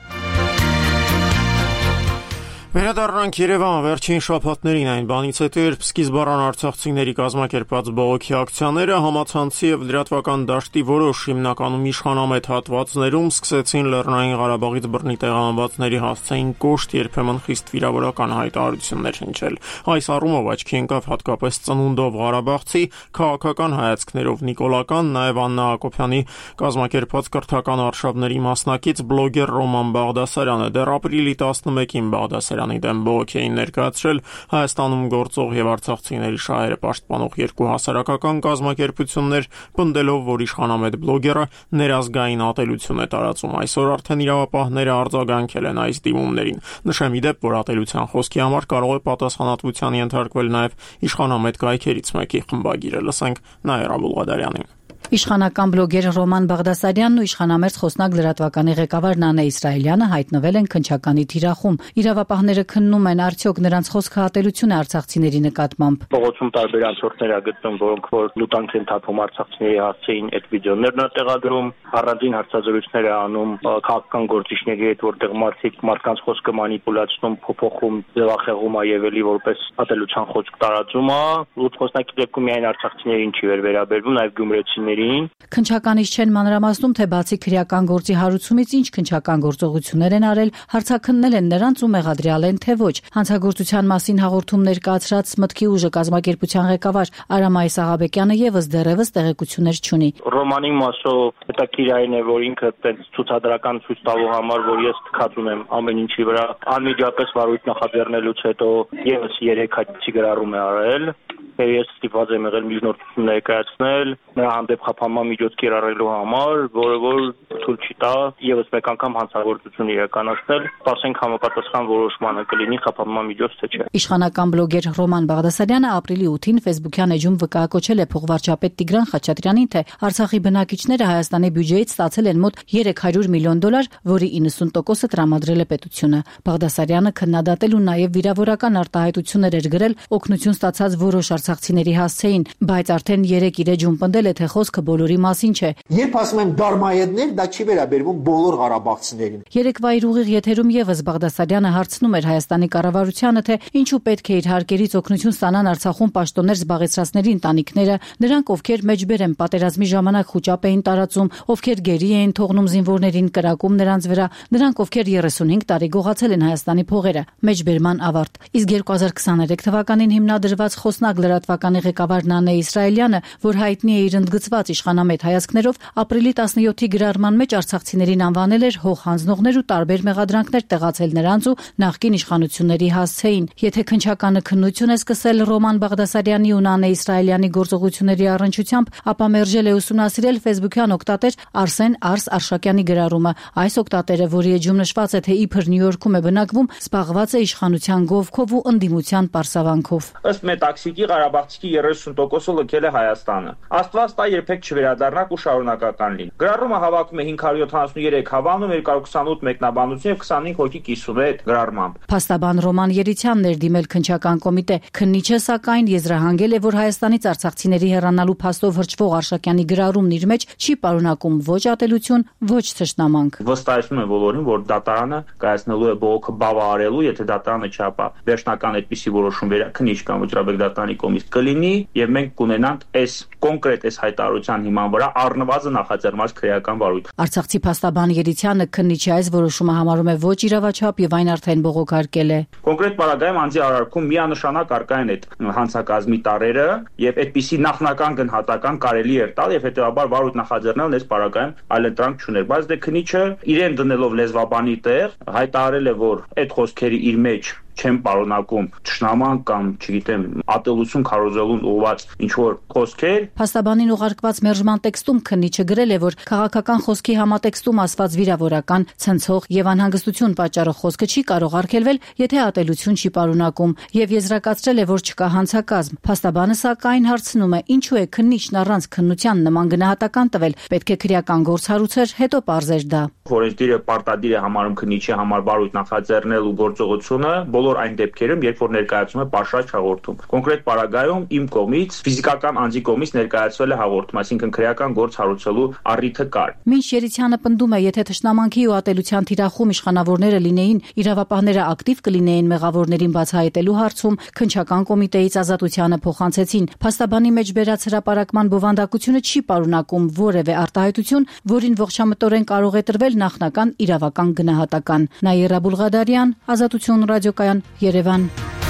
Վերադառնանք Երևան վերջին շաբաթներին այն բանից հետո, երբ սկիզբառան արցախցիների կազմակերպած բողոքի ակցիաները համացանցի եւ լրատվական դաշտի որոշ հիմնականում իշխանամետ հատվածներում սկսեցին Լեռնային Ղարաբաղից բռնի տեղահանվածների հասցեին կոշտ, երբեմն խիստ վիրավորական հայտարարություններ հնչել։ Այս առումով աչքի ընկավ հատկապես ծնունդով Ղարաբաղցի քաղաքական հայացքներով նիկոլական, նաեւ Աննա Հակոբյանի կազմակերպած կրթական արշավների մասնակից բլոգեր Ռոման Բաղդասարյանը դեռ ապրիլի 11-ին Բաղդասարյանը դեմ բողոքի էին ներկայացրել Հայաստանում գործող եւ արցախցիների շահերը պաշտպանող երկու հասարակական կազմակերպություններ, պնդելով, որ իշխանամետ բլոգերը ներազգային ատելություն է տարածում։ Այսօր արդեն իրավապահները արձագանքել են այս դիմումներին։ Նշեմ ի դեպ, որ ատելության խոսքի համար կարող է պատասխանատվության ենթարկվել նաեւ իշխանամետ կայքերից մեկի խմբագիրը։ Լսենք Նաիրա Բուլղադարյանին։ Իշխանական բլոգեր Ռոման Բաղդասարյանն ու իշխանամերձ խոսնակ լրատվականի ղեկավար Նանե Իսրայելյանը հայտնվել են քննչականի թիրախում։ Իրավապահները քննում են, արդյոք նրանց խոսքը ատելություն է արցախցիների նկատմամբ։ Փողոցում տարբեր անցորդներ ա գտնում, որոնք որ լուտանք են թափում արցախցիների հասցեին, այդ վիդեոներն ա տեղադրում, առանձին հարցազրույցներ ա անում քաղաքական գործիչների հետ, որտեղ մարդկանց խոսքը մանիպուլացնում, փոփոխում, ձևախեղում ա եւ էլի որպես ատելության խոսք տարածում ա։ Լուտ խոսնակի դեպքում միայն արցախցիներին չի վերաբերվում, նաեւ գյումրեցիների Քննչականից չեն մանրամասնում, թե բացի քրեական գործի հարուցումից ինչ քննչական գործողություններ են արել, հարցաքննել են նրանց ու մեղադրյալ են, թե ոչ։ Հանցագործության մասին հաղորդում ներկայացրած Մտքի ուժը կազմակերպության ղեկավար Արամայ Սաղաբեկյանը եւս դեռևս տեղեկություններ չունի։ Ռոմանի մասով հետաքրքիր է, որ ինքը այդպես ցուցադրական ցույց տալու համար, որ ես թքած ունեմ ամեն ինչի վրա, անմիջապես վարույթ նախաձեռնելուց հետո եւս 3 հատուցի գրառում է արել։ Ես ստիպված եմ եղել միջնորդություն ներկայացնել նրա հանդեպ խափանման միջոց կիրառելու համար, որը որ թույլ չի տա եւս մեկ անգամ հանցագործություն իրականացնել, ասենք համապատասխան որոշմանը կլինի խափանման միջոց թե չէ։ Իշխանական բլոգեր Ռոման Բաղդասարյանը ապրիլի 8-ին Facebook-յան էջում վկայակոչել է փոխվարչապետ Տիգրան Խաչատրյանին, թե Արցախի բնակիչները Հայաստանի բյուջեից ստացել են մոտ $300 միլիոն, որի 90%-ը տրամադրել է պետությունը։ Բաղդասարյանը քննադատել ու նաեւ վիրավորական արտահայտություններ էր գրել օգնություն ստացած որոշ արցախցիների հասցեին, բայց արդեն 3 իր էջում պնդել է, թե խոսքը բոլորի մասին չէ։ Երբ ասում եմ դարմայեդներ, դա չի վերաբերվում բոլոր ղարաբաղցիներին։ Երեկվա իր ուղիղ եթերում եւս Բաղդասարյանը հարցնում էր Հայաստանի կառավարությանը, թե ինչու պետք է իր հարկերից օգնություն ստանան Արցախում պաշտոններ զբաղեցրածների ընտանիքները, նրանք ովքեր մեջբեր են պատերազմի ժամանակ խուճապ էին տարածում, ովքեր գերի էին թողնում զինվորներին, կրակում նրանց վրա, նրանք ովքեր 35 տարի գողացել են Հայաստանի փողերը։ Մեջբերման ավարտ։ Իսկ 2023 թվականին հիմնադրված խոսնակ լրատվականի ղեկավար Նանե Իսրայելյանը, որ հայտնի է իր ընդգծված իշխանամետ հայացքներով, ապրիլի 17-ի գրառման մեջ արցախցիներին անվանել էր հող հանձնողներ ու տարբեր մեղադրանքներ տեղացել նրանց ու նախկին իշխանությունների հասցեին։ Եթե քննչականը քննություն է սկսել Ռոման Բաղդասարյանի ու Նանե Իսրայելյանի գործողությունների առնչությամբ, ապա մերժել է ուսումնասիրել Facebook-յան օգտատեր Արսեն Արս Արշակյանի գրառումը։ Այս օգտատերը, որի էջում նշված է, թե իբր Նյու Յորքում է բնակվում, զբաղված է իշխանության գովքով ու ընդդիմության պարսավանքով։ Ըստ Մետաքսիկի Ղարաբաղցի 30%-ը լքել է Հայաստանը։ Աստված տա երբեք չվերադառնաք ու շարունակական լինի։ Գրառումը հավաքում է 573 հավանում, 228 մեկնաբանություն եւ 25 հոգի կիսում է գրառմամբ։ Փաստաբան Ռոման Երիցյանն էր դիմել քննչական կոմիտե։ Քննիչը սակայն եզրահանգել է, որ Հայաստանից արցախցիների հեռանալու փաստով հրճվող Արշակյանի գրառումն իր մեջ չի պարունակում ոչ ատելություն, ոչ թշնամանք։ Վստահեցնում եմ բոլորին, որ դատարանը կայացնելու է բողոքը բավարարելու, եթե դատարանը չապա վերջնական այդպիսի որոշում քննիչ կամ վճռաբեկ դատարանի կողմից կողմից կլինի եւ մենք կունենանք այս կոնկրետ այս հայտարարության հիման վրա առնվազն նախաձեռնված քրեական վարույթ։ Արցախցի փաստաբան Երիցյանը քննիչի այս որոշումը համարում է ոչ իրավաչափ եւ այն արդեն բողոքարկել է։ Կոնկրետ պարագայում անձի արարքում միանշանակ արկա են այդ հանցակազմի տարերը եւ այդպիսի նախնական գնահատական կարելի էր տալ եւ հետեւաբար վարույթ նախաձեռնելն այս պարագայում այլընտրանք չուներ, բայց դե քնիչը իրեն դնելով լեզվաբանի տեղ հայտարարել է, որ այդ խոսքերի իր մեջ չեմ պարունակում ճշնաման կամ, չգիտեմ, ատելություն քարոզելուն ուղղված ինչ-որ խոսքեր։ Փաստաբանին ուղարկված մերժման տեքստում քննիչը գրել է, որ քաղաքական խոսքի համատեքստում ասված վիրավորական, ցնցող եւ անհանգստություն պատճառող խոսքը չի կարող արգելվել, եթե ատելություն չի պարունակում, եւ եզրակացրել է, որ չկա հանցակազմ։ Փաստաբանը սակայն հարցնում է, ինչու է քննիչն առանց քննության նման գնահատական տվել, պետք է քրեական գործ հարուցեր, հետո պարզեր դա։ Օրենսդիրը պարտադիր է համարում քննիչի համար վարույթ նախաձեռնել ու գործողությունը բոլոր այն դեպքերում, երբ որ ներկայացում է պաշարժ հաղորդում։ Կոնկրետ պարագայում իմ կողմից ֆիզիկական անձի կողմից ներկայացվել է հաղորդում, այսինքն քրեական գործ հարուցելու առիթը կար։ Մինչ Երիցյանը պնդում է, եթե թշնամանքի ու ատելության թիրախում իշխանավորները լինեին, իրավապահները ակտիվ կլինեին մեղավորներին բացահայտելու հարցում, քննչական կոմիտեից ազատությանը փոխանցեցին։ Փաստաբանի մեջ բերած հրապարակման բովանդակությունը չի պարունակում որևէ արտահայտություն, որին ողջամտորեն կարող է տրվել նախնական իրավական գնահատական։ Նաիրա Բուլղադարյան, Ազատություն ռադիոկայան, Երևան։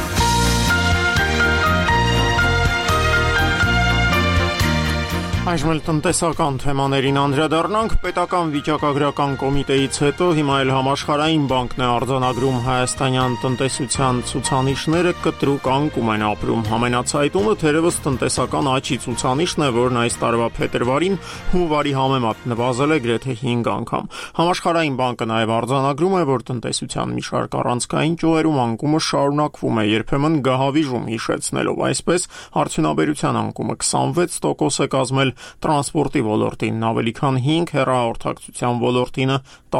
Այժմ տնտեսական թեմաներին անդրադառնանք։ Պետական վիճակագրական կոմիտեից հետո հիմա էլ Համաշխարհային բանկն է արձանագրում հայաստանյան տնտեսության ցուցանիշները կտրուկ անկում են ապրում։ Ամենացայտումը թերևս տնտեսական աճի ցուցանիշն է, որն այս տարվա փետրվարին հունվարի համեմատ նվազել է գրեթե 5 անգամ։ Համաշխարհային բանկը նաև արձանագրում է, որ տնտեսության մի շարք առանցքային ճյուղերում անկումը շարունակվում է, երբեմն գահավիժում հիշեցնելով, այսպես արդյունաբերության անկումը 26% է կազմել, տրանսպորտի ոլորտին ավելի քան 5, հեռահաղորդակցության ոլորտինը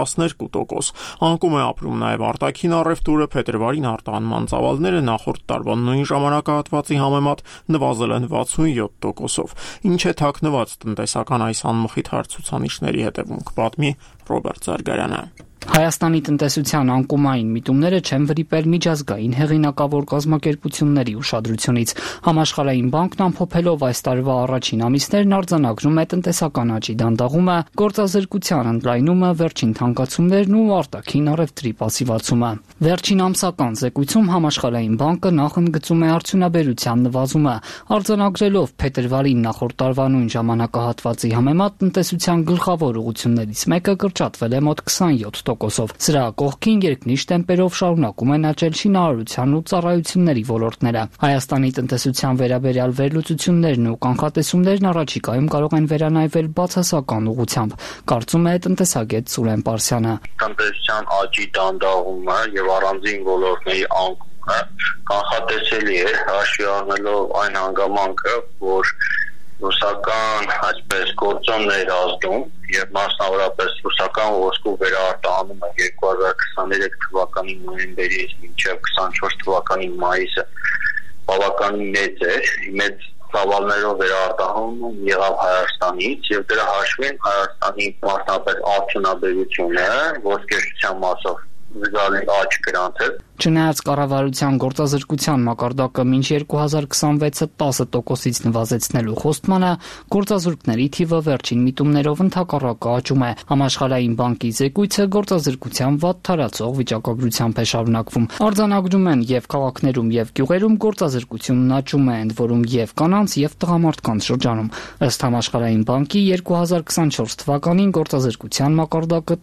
12%։ Անկում է ապրում նաև արտաքին առևտուրը, փետրվարին արտահանման ծավալները նախորդ տարվա նույն ժամանակահատվածի համեմատ նվազել են 67%-ով։ Ինչ է թաքնված տնտեսական այս անմխիթ հարցուցանիշների հետևում, պատմի Ռոբերտ Զարգարյանը։ Հայաստանի տնտեսության անկումային միտումները չեն վրիպել միջազգային հեղինակավոր կազմակերպությունների ուշադրությունից։ Համաշխարհային բանկն ամփոփելով այս տարվա առաջին ամիսներն արձանագրում է տնտեսական աճի դանդաղումը, գործազրկության ընդլայնումը, վերջին թանկացումներն ու արտաքին առևտրի պասիվացումը։ Վերջին ամսական զեկույցում Համաշխարհային բանկը նախընկծում է արդյունաբերության նվազումը, արձանագրելով փետրվարին նախորդ տարվա նույն ժամանակահատվածի համեմատ տնտեսության գլխավոր ուղղություններից մեկը կրճատվել է մոտ 27%։ Սրա կողքին երկնիշ տեմպերով շարունակում են աճել շինարարության ու ծառայությունների ոլորտները։ Հայաստանի տնտեսության վերաբերյալ վերլուծություններն ու կանխատեսումներն առաջիկայում կարող են վերանայվել բացասական ուղղությամբ, կարծում է տնտեսագետ Սուրեն Պարսյանը։ Տնտեսության աճի դանդաղումը եւ առանձին ոլորտների անկումը կանխատեսելի է, հաշվի առնելով այն հանգամանքը, որ ռուսական այսպես գործոններ ազդում եւ մասնավորապես ռուսական ոսկու վերարտահանումը 2023 թվականի նոյեմբերից մինչեւ 24 թվականի մայիսը բավականին մեծ է, մեծ ծավալներով վերարտահանում եղավ Հայաստանից եւ դրա հաշվին Հայաստանի մասնավորապես արդյունաբերությունը ոսկերչության մասով զգալի աճ գրանցել։ Չնայած կառավարության գործազրկության մակարդակը մինչ 2026-ը 10%-ից նվազեցնելու խոստմանը, գործազուրկների թիվը վերջին միտումներով ընդհակառակը աճում է։ Համաշխարհային բանկի զեկույցը գործազրկության վատ թարացող վիճակագրությամբ է շարունակվում։ Արձանագրում են եւ քաղաքներում եւ գյուղերում գործազրկությունն աճում է, ընդ որում եւ կանանց եւ տղամարդկանց շրջանում։ Ըստ Համաշխարհային բանկի 2024 թվականին գործազրկության մակարդակը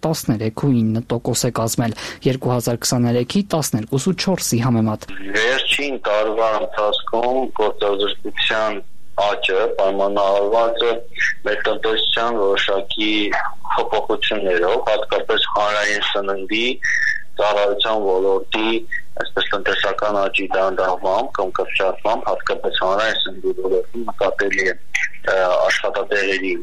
13.9% է կազմել, 2023-ի 12.4-ի համեմատ։ Վերջին տարվա ընթացքում գործազրկության աճը պայմանավորված է մեր տնտեսության որոշակի փոփոխություններով, հատկապես հանրային սննդի, ծառայության ոլորտի, այսպես տնտեսական աճի դանդաղմամբ կամ կրճատմամբ, հատկապես հանրային սննդի ոլորտում նկատելի է աշխատատեղերի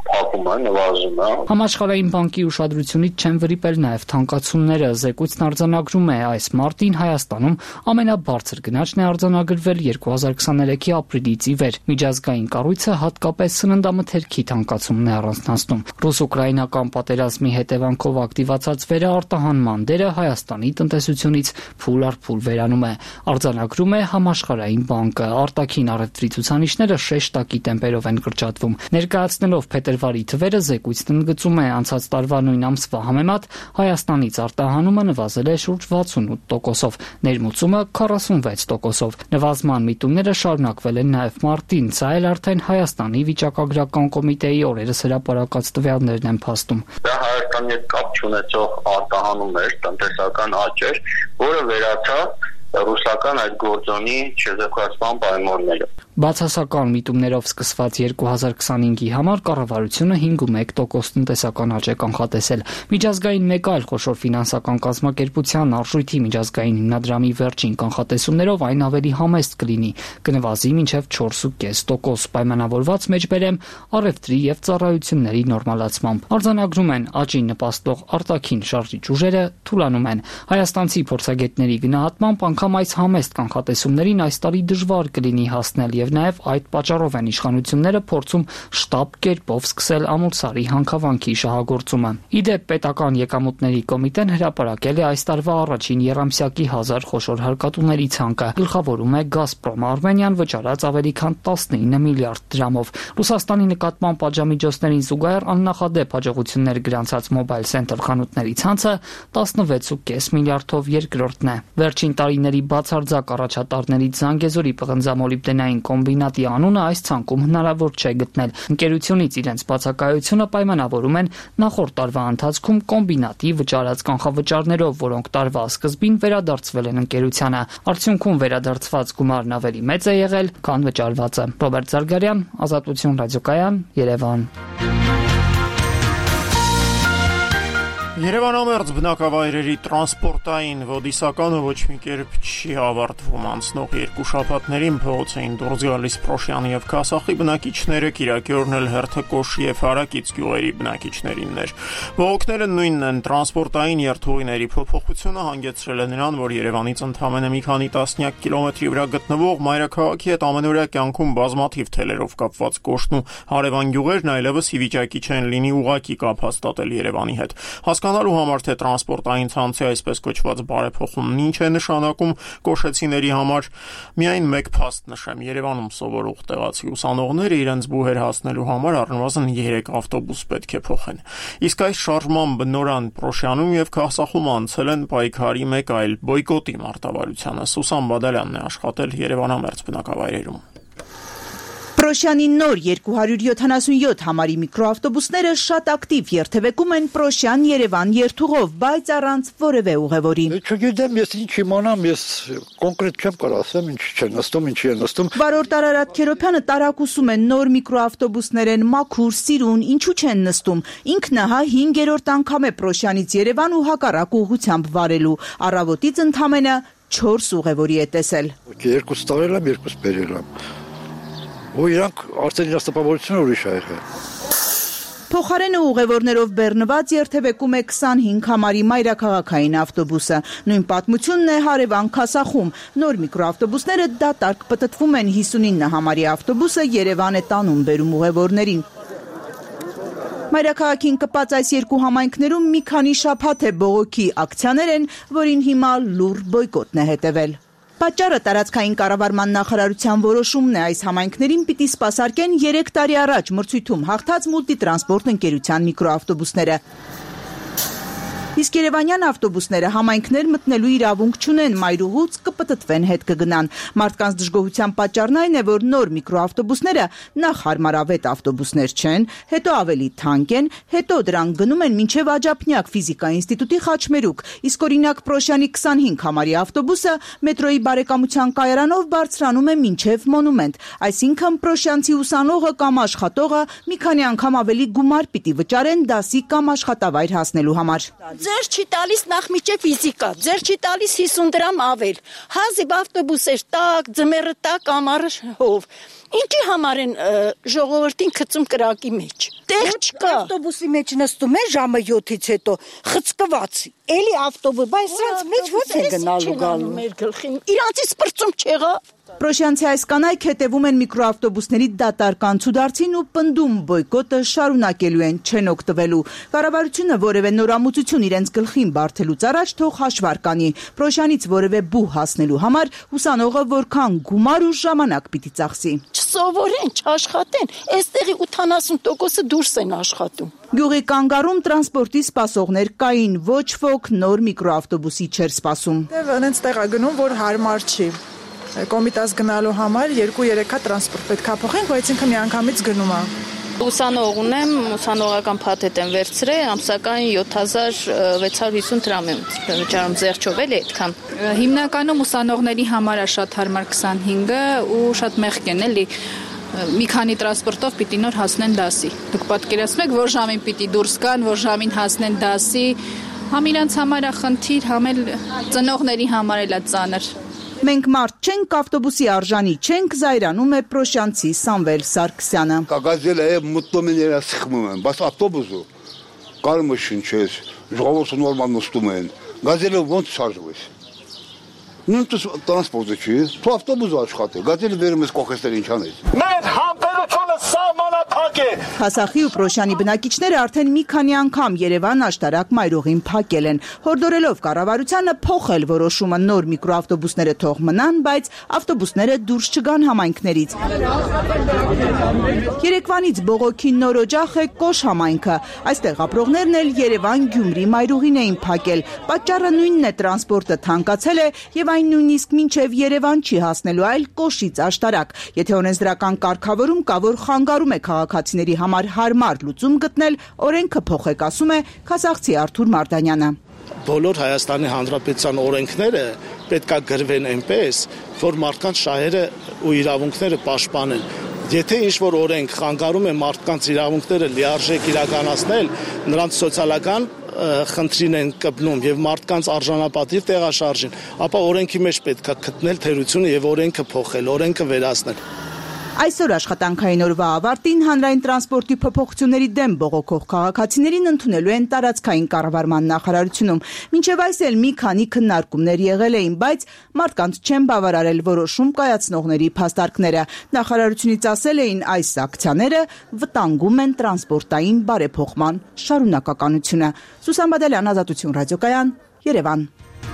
փակում է, նվազում է։ Համաշխարհային բանկի ուշադրությունից չեն վրիպել նաև թանկացումները։ Զեկույցն արձանագրում է, այս մարտին Հայաստանում ամենաբարձր գնաճն է արձանագրվել 2023-ի ապրիլից ի վեր։ Միջազգային կառույցը հատկապես սննդամթերքի թանկացումն է առանձնացնում։ Ռուս-ուկրաինական պատերազմի հետևանքով ակտիվացած վերարտահանման դերը Հայաստանի տնտեսությունից փուլ առ փուլ վերանում է։ Արձանագրում է Համաշխարհային բանկը։ Արտաքին առևտրի ցուցանիշները շեշտակի տեմպերով են կրճատվում։ Ներկայացնելով փետրվարի թվերը զեկույցն ընդգծում է անցած տարվա նույն ամսվա համեմատ Հայաստանից արտահանումը նվազել է շուրջ 68%-ով, ներմուծումը 46%-ով։ Նվազման միտումները շարունակվել են նաև մարտին, սա էլ արդեն Հայաստանի վիճակագրական կոմիտեի օրերս հրապարակած տվյալներն են փաստում։ Դա Հայաստանի հետ կապ չունեցող արտահանում էր, տնտեսական աճ էր, որը վերացավ ռուսական այդ գործոնի չեզոքացման պայմաններով։ Բացասական միտումներով սկսված 2025-ի համար կառավարությունը 5.1% տնտեսական աճ է կանխատեսել։ Միջազգային մեկ այլ խոշոր ֆինանսական կազմակերպության Արժույթի միջազգային հիմնադրամի վերջին կանխատեսումներով այն ավելի համեստ կլինի, կնվազի մինչև 4.5%, պայմանավորված մեջբերեմ առևտրի եւ ծառայությունների նորմալացմամբ։ Արձանագրում են աճին նպաստող արտաքին շարժիչ ուժերը թուլանում են։ Հայաստանցի փորձագետների գնահատմամբ անգամ այս համեստ կանխատեսումներին այս տարի դժվար կլինի հասնել եւ նաեւ այդ պատճառով են իշխանությունները փորձում շտապ կերպով սկսել ամուսարի հանքավանքի շահագործումը։ Իդեպ պետական եկամուտների կոմիտեն հրապարակել է այս տարվա առաջին եռամսյակի 1000 խոշոր հարկատուների ցանկը։ Գլխավորում է Գազպրոմ Արմենիան վճարած ավելի քան 19 միլիարդ դրամով։ Ռուսաստանի նկատմամբ պատժամիջոցներին զուգահեռ աննախադեպ հաջողություններ գրանցած Mobile Center խանութների ցանցը 16.5 միլիարդով երկրորդն է։ Վերջին տարիների բացարձակ առաջատարներից Զանգեզուրի պղնձամոլիբդենային կոմբինատի անունը այս ցանկում հնարավոր չէ գտնել։ Ընկերությունից իրենց բացակայությունը պայմանավորում են նախորդ տարվա ընթացքում կոմբինատի վճարած կանխավճարներով, որոնք տարվա սկզբին վերադարձվել են ընկերությանը։ Արդյունքում վերադարձված գումարն ավելի մեծ է եղել, քան վճարվածը։ Ռոբերտ Զարգարյան, Ազատություն ռադիոկայան, Երևան։ Երևանամերձ բնակավայրերի տրանսպորտային ոդիսականը ոչ մի կերպ չի ավարտվում։ Անցնող երկու շաբաթներին փողոց էին դուրս գալիս Պրոշյանի եւ Քասախի բնակիչները, Կիրակի օրն էլ Հերթակոշ եւ Հարակից գյուղերի բնակիչներիններ։ Բողոքները նույնն են։ Տրանսպորտային երթուղիների փոփոխությունը հանգեցրել է նրան, որ Երևանից ընդամենը մի քանի տասնյակ կիլոմետրի վրա գտնվող մայրաքաղաքի հետ ամենօրյա կյանքում բազմաթիվ թելերով կապված Կոշտն ու հարևան գյուղերն այլևս ի վիճակի չեն լինի ուղղակի կապ հաստատել Երևանի հետ։ Հասկանալու համար թե տրանսպորտային ցանցի այսպես կոչված բարեփոխումն ինչ է նշանակում կոշեցիների համար, միայն մեկ փաստ նշեմ. Երևանում սովորող տեղացի ուսանողները իրենց բուհեր հասնելու համար առնվազն 3 ավտոբուս պետք է փոխեն։ Իսկ այս շարժման բնորան Պրոշյանում եւ Քասախում անցել են պայքարի մեկ այլ բոյկոտի մարտավարությանը։ Սուսան Բադալյանն է աշխատել Երևանամերձ բնակավայրերում։ Պրոշյանի նոր 277 համարի միկրոավտոբուսները շատ ակտիվ երթևեկում են Պրոշյան-Երևան երթուղով, բայց առանց որևէ ուղևորի։ Չգիտեմ, ես ինչ իմանամ, ես կոնկրետ չեմ կարող ասեմ, ինչ չեն նստում, ինչ են նստում։ Վարորդ Արարատ Քերոփյանը տարակուսում է նոր միկրոավտոբուսներ են մաքուր, սիրուն, ինչու չեն նստում։ Ինքն հա 5-րդ անգամ է Պրոշյանից Երևան ու հակառակ ուղղությամբ վարելու։ Առավոտից ընդամենը 4 ուղևորի է տեսել։ 2 տարել եմ, 2 բերել եմ։ Ու իրանք արդեն իրաց տպավորությունը ուրիշ է եղել։ Փոխարենը ուղևորներով բեռնված երթևեկում է 25 համարի մայրաքաղաքային ավտոբուսը։ Նույն պատմությունն է հարևան Քասախում։ Նոր միկրոավտոբուսները դատարկ պտտվում են 59 համարի ավտոբուսը Երևան է տանում բերում ուղևորներին։ Մայրաքաղաքին կպած այս երկու համայնքներում մի քանի շաբաթ է բողոքի ակցիաներ են, որին հիմա լուռ բոյկոտն է հետևել։ Պատճառը տարածքային կառավարման նախարարության որոշումն է, այս համայնքներին պիտի սպասարկեն 3 տարի առաջ մրցույթում հաղթած մուլտիտրանսպորտ ընկերության միկրոավտոբուսները։ Իսկ երևանյան ավտոբուսները համայնքներ մտնելու իրավունք չունեն, մայրուղուց կպտտվեն հետ կգնան։ Մարդկանց դժգոհության պատճառն այն է, որ նոր միկրոավտոբուսները նախ հարմարավետ ավտոբուսներ չեն, հետո ավելի թանկ են, հետո դրանք գնում են մինչև Աջափնյակ ֆիզիկայի ինստիտուտի խաչմերուկ, իսկ օրինակ Պրոշյանի 25 համարի ավտոբուսը մետրոյի բարեկամության կայարանով բարձրանում է մինչև Մոնումենտ, այսինքն Պրոշյանցի ուսանողը կամ աշխատողը մի քանի անգամ ավելի գումար պիտի վճարեն դասի կամ աշխատավայր հասնելու համար։ Ձեր չի տալիս նախ միջև ֆիզիկա, ձեր չի տալիս 50 դրամ ավել, հազիվ ավտոբուս էր տակ, ձմեռը տակ, ամառը հով, Ինչի համար են ժողովրդին գցում կրակի մեջ։ Տեղ չկա։ Ավտոբուսի մեջ նստում են ժամը 7-ից հետո խցկված։ Էլի ավտոբուս, բայց սրանց մեջ ո՞ց է գնալու գալու։ Մեր գլխին իրանցից պրծում չեղավ։ Պրոշյանցի այս կանայք հետևում են միկրոավտոբուսների դատարկան ցուդարձին ու պնդում բոյկոտը շարունակելու են, չեն օգտվելու։ Կառավարությունը որևէ նորամուծություն իրենց գլխին բարթելուց առաջ թող հաշվար կանի։ Պրոշյանից որևէ բու հասնելու համար ուսանողը որքան գումար ու ժամանակ պիտի ծախսի։ Չսովորեն, չաշխատեն, այստեղի 80%-ը դուրս են աշխատում։ Գյուղի կանգառում տրանսպորտի սպասողներ կային, ոչ ոք նոր միկրոավտոբուսի չէր սպասում։ Այնց տեղ է գնում, որ հարմար չի։ Կոմիտաս գնալու համար 2-3 հատ տրանսպորտ պետք է փոխենք, բայց ինքը միանգամից գնում է։ Ուսանող ունեմ, ուսանողական փաթեթ եմ վերցրել, ամսական 7650 դրամ եմ վճարում ձեռչով էլի այդքան։ Հիմնականում ուսանողների համար է շատ հարմար 25-ը ու շատ մեղք են էլի։ Մի քանի տրանսպորտով պիտի նոր հասնեն դասի։ Դուք պատկերացնում եք, որ ժամին պիտի դուրս գան, որ ժամին հասնեն դասի։ Համ իրանց համար է խնդիր, համ էլ ծնողների համար էլ է ծանր։ Մենք մարդ չենք, ավտոբուսի արժանի չենք, զայրանում է Պրոշյանցի Սամվել Սարգսյանը։ Կագազելը մտնում են երա սխմում են, բայց ավտոբուսը կարմը շնչես, ժողովուրդը նորմալ նստում են, գազելը ոնց շարժվես։ Նույնպես տրանսպորտը չի, թու ավտոբուսը աշխատի, գազելը վերում ես կողքեստեր ինչ անես։ Մեր համբերությունը սահմանափակ է։ Հասախի ու Պրոշյանի բնակիչները արդեն մի քանի անգամ Երևան աշտարակ մայրուղին փակել են, հորդորելով կառավարությանը փոխել որոշումը նոր միկրոավտոբուսները թող մնան, բայց ավտոբուսները դուրս չգան համայնքներից։ Երեկվանից բողոքի նոր օջախ է Կոշ համայնքը։ Այստեղ ապրողներն էլ Երևան-Գյումրի մայրուղին էին փակել։ Պատճառը նույնն է, տրանսպորտը թանկացել է եւ այն նույնիսկ մինչև Երևան չի հասնելու, այլ Կոշից աշտարակ։ Եթե օրենսդրական կարգավորում կա, որ խանգարում է քաղաքացիների համար հարմար լուծում գտնել, օրենքը փոխեք, ասում է քասախցի Արթուր Մարտանյանը։ Բոլոր Հայաստանի Հանրապետության օրենքները պետքա գրվեն այնպես, որ մարդկանց շահերը ու իրավունքները պաշտպանեն։ Եթե ինչ-որ օրենք խանգարում է մարդկանց իրավունքները լիարժեք իրականացնել, նրանց սոցիալական խնդրին են կպնում եւ մարդկանց արժանապատիվ տեղաշարժին, ապա օրենքի մեջ պետքա գտնել թերությունը եւ օրենքը փոխել, օրենքը վերացնել։ Այսօր աշխատանքային օրվա ավարտին հանրային տրանսպորտի փոփոխությունների դեմ բողոքող քաղաքացիներին ընդունելու են տարածքային կառավարման նախարարությունում։ Մինչև այս էլ մի քանի քննարկումներ եղել էին, բայց մարդկանց չեն բավարարել որոշում կայացնողների փաստարկները։ Նախարարությունից ասել էին, այս ակցիաները վտանգում են տրանսպորտային բարեփոխման շարունակականությունը։ Սուսան Բադալյան, Ազատություն ռադիոկայան, Երևան։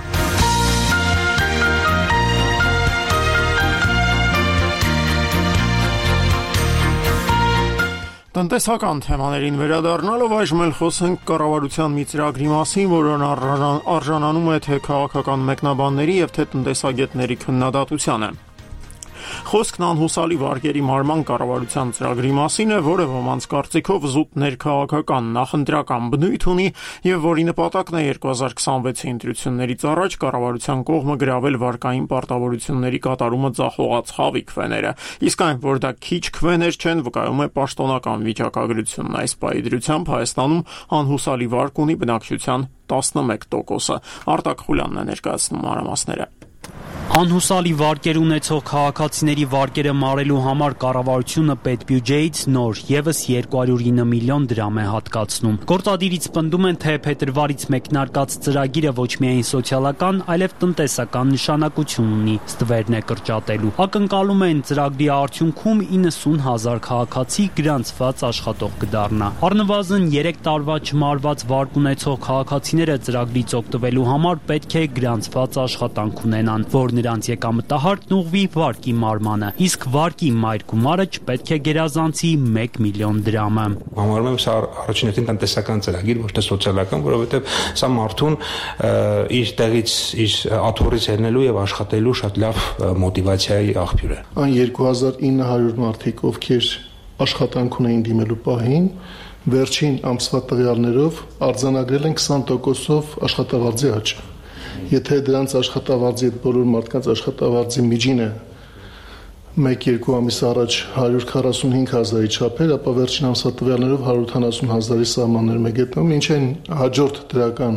Տնտեսական թեմաներին վերադառնալով այժմ էլ խոսենք կառավարության մի ծրագրի մասին, որն արժանանում է թե քաղաքական մեկնաբանների եւ թե տնտեսագետների քննադատությանը։ Խոսքն անհուսալի վարկերի մարման կառավարության ծրագրի մասին է, որը ոմանց կարծիքով զուտ ներքաղաքական նախընտրական բնույթ ունի եւ որի նպատակն է 2026-ի ընտրություններից առաջ կառավարության կողմը գրավել վարկային պարտավորությունների կատարումը ձախողած խավի քվեները։ Իսկ այն, որ դա քիչ քվեներ չեն, վկայում է պաշտոնական վիճակագրությունն։ Այս պահի դրությամբ Հայաստանում անհուսալի վարկ ունի բնակչության 11%-ը։ Արտակ Խուլյանն է ներկայացնում մանրամասները։ Անհուսալի վարկեր ունեցող քաղաքացիների վարկերը մարելու համար կառավարությունը պետբյուջեից նոր եւս 209 միլիոն դրամ է հատկացնում։ Գործադիրից պնդում են, թե փետրվարից մեկնարկած ծրագիրը ոչ միայն սոցիալական, այլև տնտեսական նշանակություն ունի, ստվերն է կրճատելու։ Ակնկալում են ծրագրի արդյունքում 90,000 քաղաքացի գրանցված աշխատող կդառնա։ Առնվազն 3 տարվա չմարված վարկ ունեցող քաղաքացիները ծրագրից օգտվելու համար պետք է գրանցված աշխատանք ունենան, որ նրանց եկամտահարկն ուղղվի վարկի մարմանը, իսկ վարկի մայր գումարը չպետք է գերազանցի 1 միլիոն դրամը։ Համարում եմ սա առաջինովին տնտեսական ծրագիր, ոչ թե սոցիալական, որովհետև սա մարդուն իր տեղից, իր աթոռից ելնելու եւ աշխատելու շատ լավ մոտիվացիայի աղբյուր է։ Այն 2900 մարդիկ, ովքեր աշխատանք ունեին դիմելու պահին, վերջին ամսվա տվյալներով արձանագրել են 20%-ով աշխատավարձի աճ։ Եթե դրանց աշխատավարձի հետ բոլոր մարդկանց աշխատավարձի միջինը 1-2 ամիս առաջ 145,000-ի չափեր, ապա վերջին ամսվա տվյալներով 180,000-ի սահմաններում է գտնվում, ինչ են հաջորդ դրական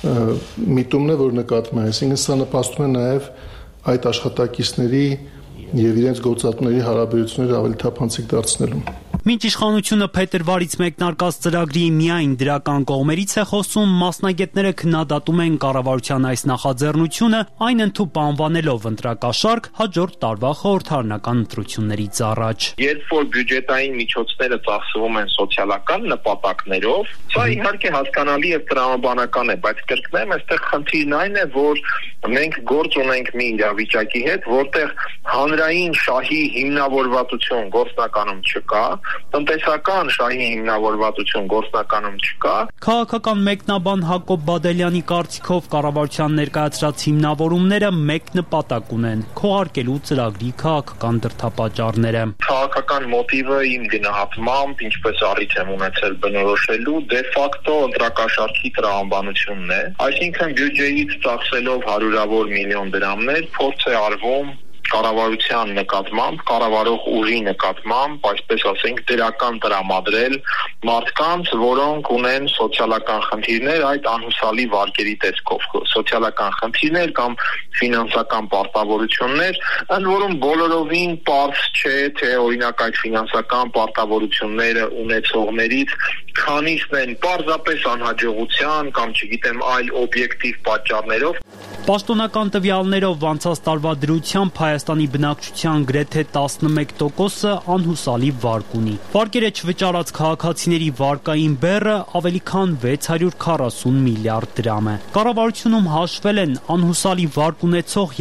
միտումն է, որ նկատվում է, այսինքն սա նպաստում է նաև այդ աշխատակիցների եւ իրենց գործատուների հարաբերությունները ավելի թափանցիկ դարձնելու։ Մինչ իշխանությունը փետրվարից մեկնարկած ծրագրի միայն դրական կողմերից է խոսում, մասնագետները քննադատում են կառավարության այս նախաձեռնությունը, այն ընդհուպ անվանելով ընտրակաշարք հաջորդ տարվա խորհրդարանական ընտրություններից առաջ։ Երբ որ բյուջետային միջոցները ծախսվում են սոցիալական նպատակներով, սա իհարկե հասկանալի եւ տրամաբանական է, բայց կրկնեմ, այստեղ խնդիրն այն է, որ մենք գործ ունենք մի իրավիճակի հետ, որտեղ հանրային շահի հիմնավորվածություն գործնականում չկա, տնտեսական շահի հիմնավորվածություն գործնականում չկա։ Քաղաքական մեկնաբան Հակոբ Բադելյանի կարծիքով կառավարության ներկայացրած հիմնավորումները մեկ նպատակ ունեն՝ քողարկելու ծրագրի քաղաքական դրդապատճառները։ Քաղաքական մոտիվը իմ գնահատմամբ, ինչպես առիթ եմ ունեցել բնորոշելու, դե ֆակտո ընտրակաշարքի տրամաբանությունն է, այսինքն բյուջեից ծախսելով հարյուրավոր միլիոն դրամներ փորձ է արվում կառավարության նկատմամբ, կառավարող ուժի նկատմամբ, այսպես ասենք, դրական տրամադրել մարդկանց, որոնք ունեն սոցիալական խնդիրներ, այդ անհուսալի վարկերի տեսքով, սոցիալական խնդիրներ կամ ֆինանսական պարտավորություններ, ընդ որում բոլորովին պարզ չէ, թե օրինակ այդ ֆինանսական պարտավորությունները ունեցողներից քանիսն են պարզապես անհաջողության կամ չգիտեմ այլ օբյեկտիվ պատճառներով։ Պաշտոնական տվյալներով անցած տարվա դրությամբ Հայաստանի բնակչության գրեթե 11%-ը անհուսալի վարկ ունի։ Վարկերը չվճարած քաղաքացիների վարկային բեռը ավելի քան 640 միլիարդ դրամ է։ Կառավարությունում հաշվել են անհուսալի վարկ ունեցող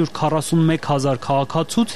341 հազար քաղաքացուց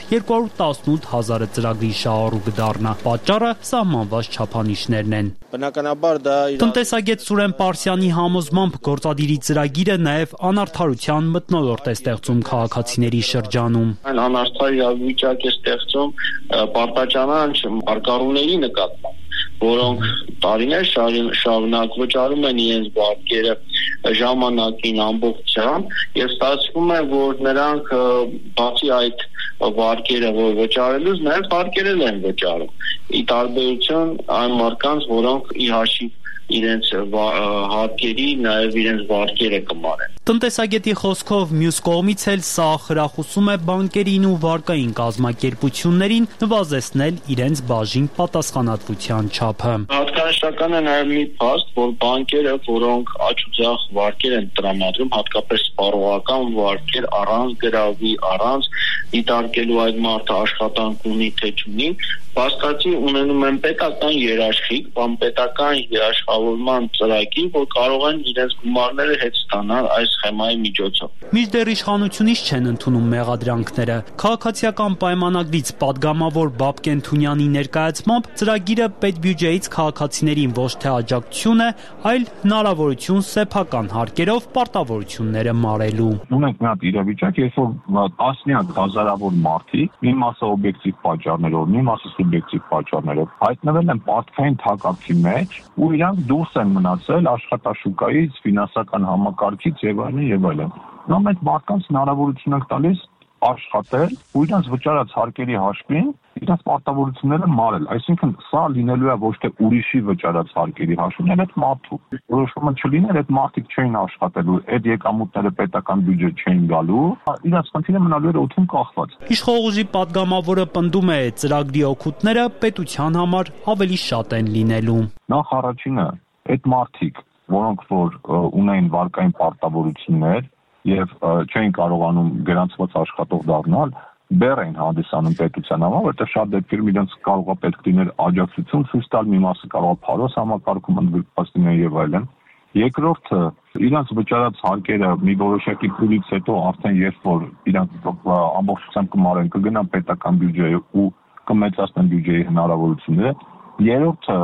218 հազարը ծրագրի շահառու կդառնա։ Պատճառը սահմանված չափանիշներն են։ Բնականաբար դա Տնտեսագետ Սուրեն Պարսյանի համոզմամբ գործադիրի ծրագիրը նաև անարդարության մթնոլորտ է ստեղծում քաղաքացիների շրջանում։ Այն անարդար իրավիճակ է ստեղծում պարտաճանաչ արկառուների նկատմամբ, որոնք տարիներ շարունակ վճարում են իրենց վարկերը ժամանակին ամբողջությամբ եւ ստացվում է, որ նրանք բացի այդ վարկերը որ վճարելուց նաև վարկերել են վճարում։ Ի տարբերություն այն մարդկանց, որոնք ի հաշիվ իրենց հարկերի նաև իրենց վարկերը կմարեն։ Տնտեսագետի խոսքով մյուս կողմից էլ սա խրախուսում է բանկերին ու վարկային կազմակերպություններին նվազեցնել իրենց բաժին պատասխանատվության չափը։ Հատկանշական է նաև մի փաստ, որ բանկերը, որոնք աճուձախ վարկեր են տրամադրում, հատկապես սպառողական վարկեր առանց գրավի, առանց դիտարկելու այդ մարդը աշխատանք ունի թե չունի, բացկացի ունենում են պետական երաշխիք կամ պետական երաշխավորման ծրագիր, որ կարող են իրենց գումարները հետ ստանալ այս սխեմայի միջոցով։ Մինչդեռ իշխանությունից չեն ընդունում մեղադրանքները։ Քաղաքացիական պայմանագրից падգամավոր Բաբկեն Թունյանի ներկայացմամբ ծրագիրը պետբյուջեից քաղաքացիներին ոչ թե աջակցություն է, այլ հնարավորություն սեփական հարկերով պարտավորությունները մարելու։ Ունենք մի հատ իրավիճակ, երբ որ տասնյակ հազարավոր մարդիկ մի մասը օբյեկտիվ պատճառներով, մի մասը սուբյեկտիվ պատճառներով հայտնվել են պարտքային թակարդի մեջ ու իրանք դուրս են մնացել աշխատաշուկայից, ֆինանսական համակարգից եւ այլն։ Նա այդ մարդկանց հնարավորություն ենք տալիս աշխատել ու իրանց վճարած հարկերի հաշվին իրենց պարտավորությունները մարել, այսինքն սա լինելու է ոչ թե ուրիշի վճարած հարկերի հաշվին, այլ այդ մարդու որոշումը չլիներ, այդ մարդիկ չէին աշխատելու, այդ եկամուտները պետական բյուջե չէին գալու, իրենց խնդիրը մնալու էր օդում կախված։ Իշխող ուժի падգամավորը պնդում է, ծրագրի օգուտները պետության համար ավելի շատ են լինելու։ Նախ առաջինը, այդ մարդիկ, որոնք որ ունեն վարկային պարտավորություններ եւ չէին կարողանում գրանցված աշխատող դառնալ, բեռ են հանդիսանում պետության համար, որտեղ շատ դեպքերում իրենց կարող է պետք լիներ աջակցություն ցույց տալ, մի մասը կարող է փարոս համակարգում ընդգրկված լինել եւ այլն։ Երկրորդը, իրենց վճարած հարկերը մի որոշակի փուլից հետո արդեն երբ որ իրանք ամբողջությամբ կմարեն, կգնան պետական բյուջեը ու կմեծացնեն բյուջեի հնարավորությունները։ Երրորդը,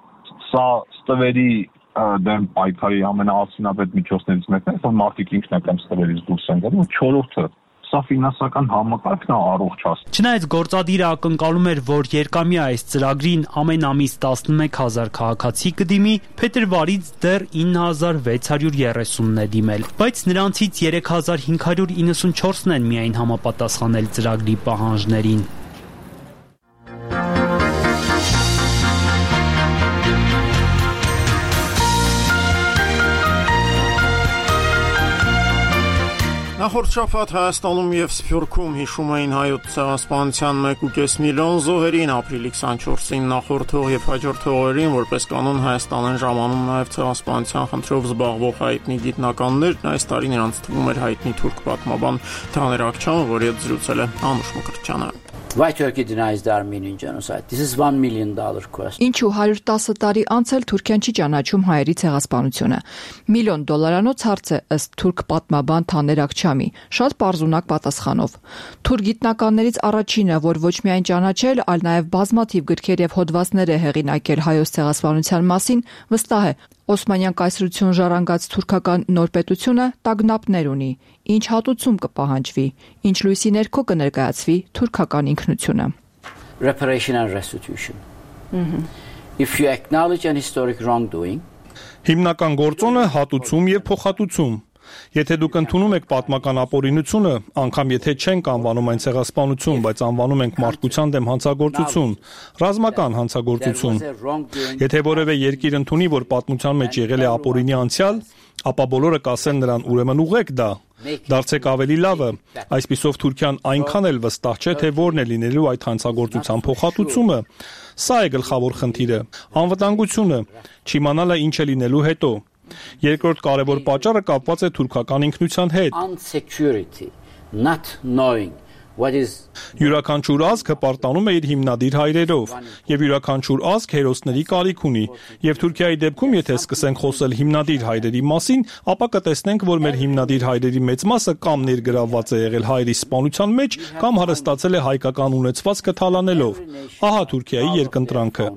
սա ստվերի դեմ պայքարի ամենաարդյունավետ միջոցներից մեկն է, որ մարդիկ ինքնական ստվերից դուրս են գալու։ Չորրորդը, սա ֆինանսական համակարգն է առողջացնում։ Չնայած գործադիրը ակնկալում էր, որ երկամյա այս ծրագրին ամեն ամիս 11000 քաղաքացի կդիմի, փետրվարից դեռ 9630-ն է դիմել, բայց նրանցից 3594-ն են միայն համապատասխանել ծրագրի պահանջներին։ Նախորդ շաբաթ Հայաստանում եւ Սփյուռքում հիշում էին հայոց ցեղասպանության 1.5 միլիոն զոհերին ապրիլի 24-ին նախորդող եւ հաջորդող օրերին, որպես կանոն Հայաստան են ժամանում նաեւ ցեղասպանության խնդրով զբաղվող հայտնի գիտնականներ, այս տարի նրանց թվում էր հայտնի թուրք պատմաբան Թաներ Ակչյանը, որի հետ զրուցել է Անուշ Մկրտչյանը։ Why Turkey denies the Armenian genocide? This is $1 million question. Ինչու 110 տարի անց էլ Թուրքիան չի ճանաչում հայերի ցեղասպանությունը։ $1 միլիոն հարց է ըստ թուրք պատմաբան Թաներ Ակչյանի, շատ պարզունակ պատասխանով։ Թուրք գիտնականներից առաջինը, որ ոչ միայն ճանաչել, այլ նաև բազմաթիվ գրքեր եւ հոդվածներ է հեղինակել հայոց ցեղասպանության մասին, վստահ է, Օսմանյան կայսրություն ժառանգած թուրքական նոր պետությունը տագնապներ ունի, ինչ հատուցում կպահանջվի, ինչ լույսի ներքո կներկայացվի թուրքական ինքնությունը։ Reparation and restitution. If you acknowledge an historic wrongdoing, հիմնական գործոնը հատուցում եւ փոխհատուցում։ Եթե դուք ընդունում եք պատմական ապօրինությունը, անգամ եթե չենք անվանում այն ցեղասպանություն, բայց անվանում ենք մարդկության դեմ հանցագործություն, ռազմական հանցագործություն։ Եթե որևէ երկիր ընդունի, որ պատմության մեջ եղել է ապօրինի անցյալ, ապա բոլորը կասեն նրան ուրեմն ուղեք դա։ Դարձեք ավելի լավը, այսպիսով Թուրքիան այնքան էլ վստահ չէ, թե որն է լինելու այդ հանցագործության փոխհատուցումը։ Սա է գլխավոր խնդիրը, անվտանգությունը, չիմանալը ինչ է լինելու հետո։ Երկրորդ կարևոր պատճառը կապված է թուրքական ինքնության հետ։ Յուրաքանչյուր ազգ հպարտանում է իր հիմնադիր հայրերով, եւ յուրաքանչյուր ազգ հերոսների կարիք ունի, եւ Թուրքիայի դեպքում, եթե սկսենք խոսել հիմնադիր հայրերի մասին, ապա կտեսնենք, որ մեր հիմնադիր հայրերի մեծ մասը կամ ներգրավված է եղել հայերի սպանության մեջ, կամ հարստացել է հայկական ունեցվածքը թալանելով։ Ահա Թուրքիայի երկընտրանքը։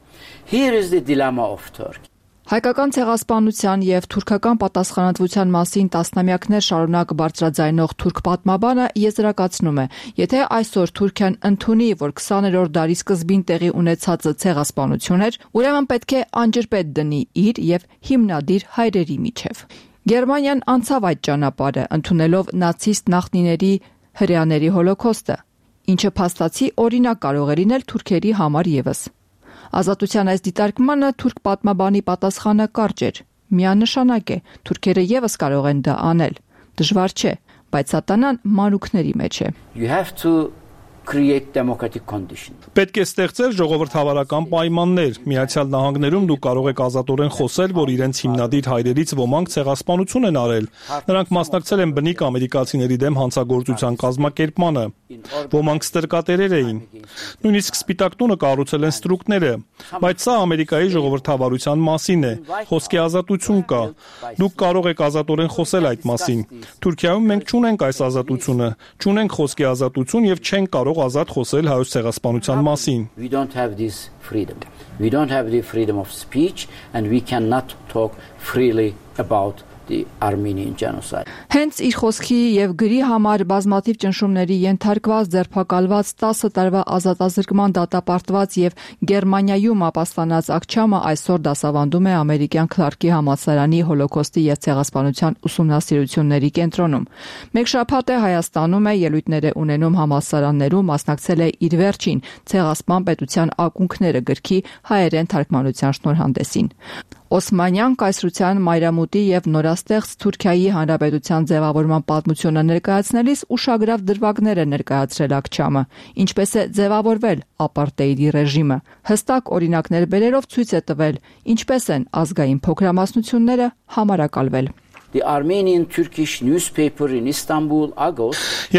Here is the dilemma of Turkey. Հայկական ցեղասպանության եւ թուրքական պատասխանատվության մասին տասնամյակներ շարունակ բարձրաձայնող թուրք պատմաբանը եզրակացնում է, եթե այսօր Թուրքիան ընդունի, որ 20-րդ դարի սկզբին տեղի ունեցածը ցեղասպանություն էր, ուրեմն պետք է անջրպետ դնի իր եւ հիմնադիր հայրերի միջև։ Գերմանիան անցավ այդ ճանապարհը, ընդունելով նացիստ նախնիների հրեաների հոլոկոստը, ինչը փաստացի օրինակ կարող է լինել թուրքերի համար եւս։ Ազատության այս դիտարկմանը թուրք պատմաբանի պատասխանը կարճ էր։ Միանշանակ է, թուրքերը եւս կարող են դա անել։ Դժվար չէ, բայց սատանան մանուկների մեջ է։ You have to create democratic conditions. Պետք է ստեղծել ժողովրդավարական պայմաններ։ Միացյալ Նահանգներում դուք կարող եք ազատորեն խոսել, որ իրենց հիմնադիր հայրերից ոմանք ցեղասպանություն են արել։ Նրանք մասնակցել են բնիկ ամերիկացիների դեմ հանցագործության կազմակերպմանը։ Ոմանք ստրկատերեր էին։ Նույնիսկ Սպիտակ տունը կառուցել են ստրուկները, բայց սա Ամերիկայի ժողովրդավարության մասին է։ Խոսքի ազատություն կա։ Դուք կարող եք ազատորեն խոսել այդ մասին։ Թուրքիայում մենք չունենք այս ազատությունը, չունենք խոսքի ազատություն եւ չենք կարող ազատ խոսել հայոց ցեղասպանության մասին։ We don't have this freedom. We don't have the freedom of speech and we cannot talk freely about the Armenian genocide. Հենց իր խոսքի եւ գրի համար բազմաթիվ ճնշումների ենթարկված, ձերբակալված 10 տարվա ազատազրկման դատապարտված եւ Գերմանիայում ապաստանած Ակչյանը այսօր դասավանդում է ամերիկյան Քլարկի համալսարանի հոլոկոստի եւ ցեղասպանության ուսումնասիրությունների կենտրոնում։ Մեկ շաբաթ է Հայաստանում է, ելույթներ է ունենում համալսարաններում, մասնակցել է իր վերջին ցեղասպան պետության ակունքները գրքի հայերեն թարգմանության շնորհանդեսին։ Օսմանյան կայսրության մայրամուտի եւ նորաստեղծ Թուրքիայի հանրապետության ձևավորման պատմությունը ներկայացնելիս ուշագրավ դրվագներ է ներկայացրել Ակչյանը, ինչպես է ձևավորվել ապարտեիդի ռեժիմը։ Հստակ օրինակներ բերելով ցույց է տվել, ինչպես են ազգային փոքրամասնությունները համարակալվել։ The Armenian Turkish newspaper in Istanbul, Agos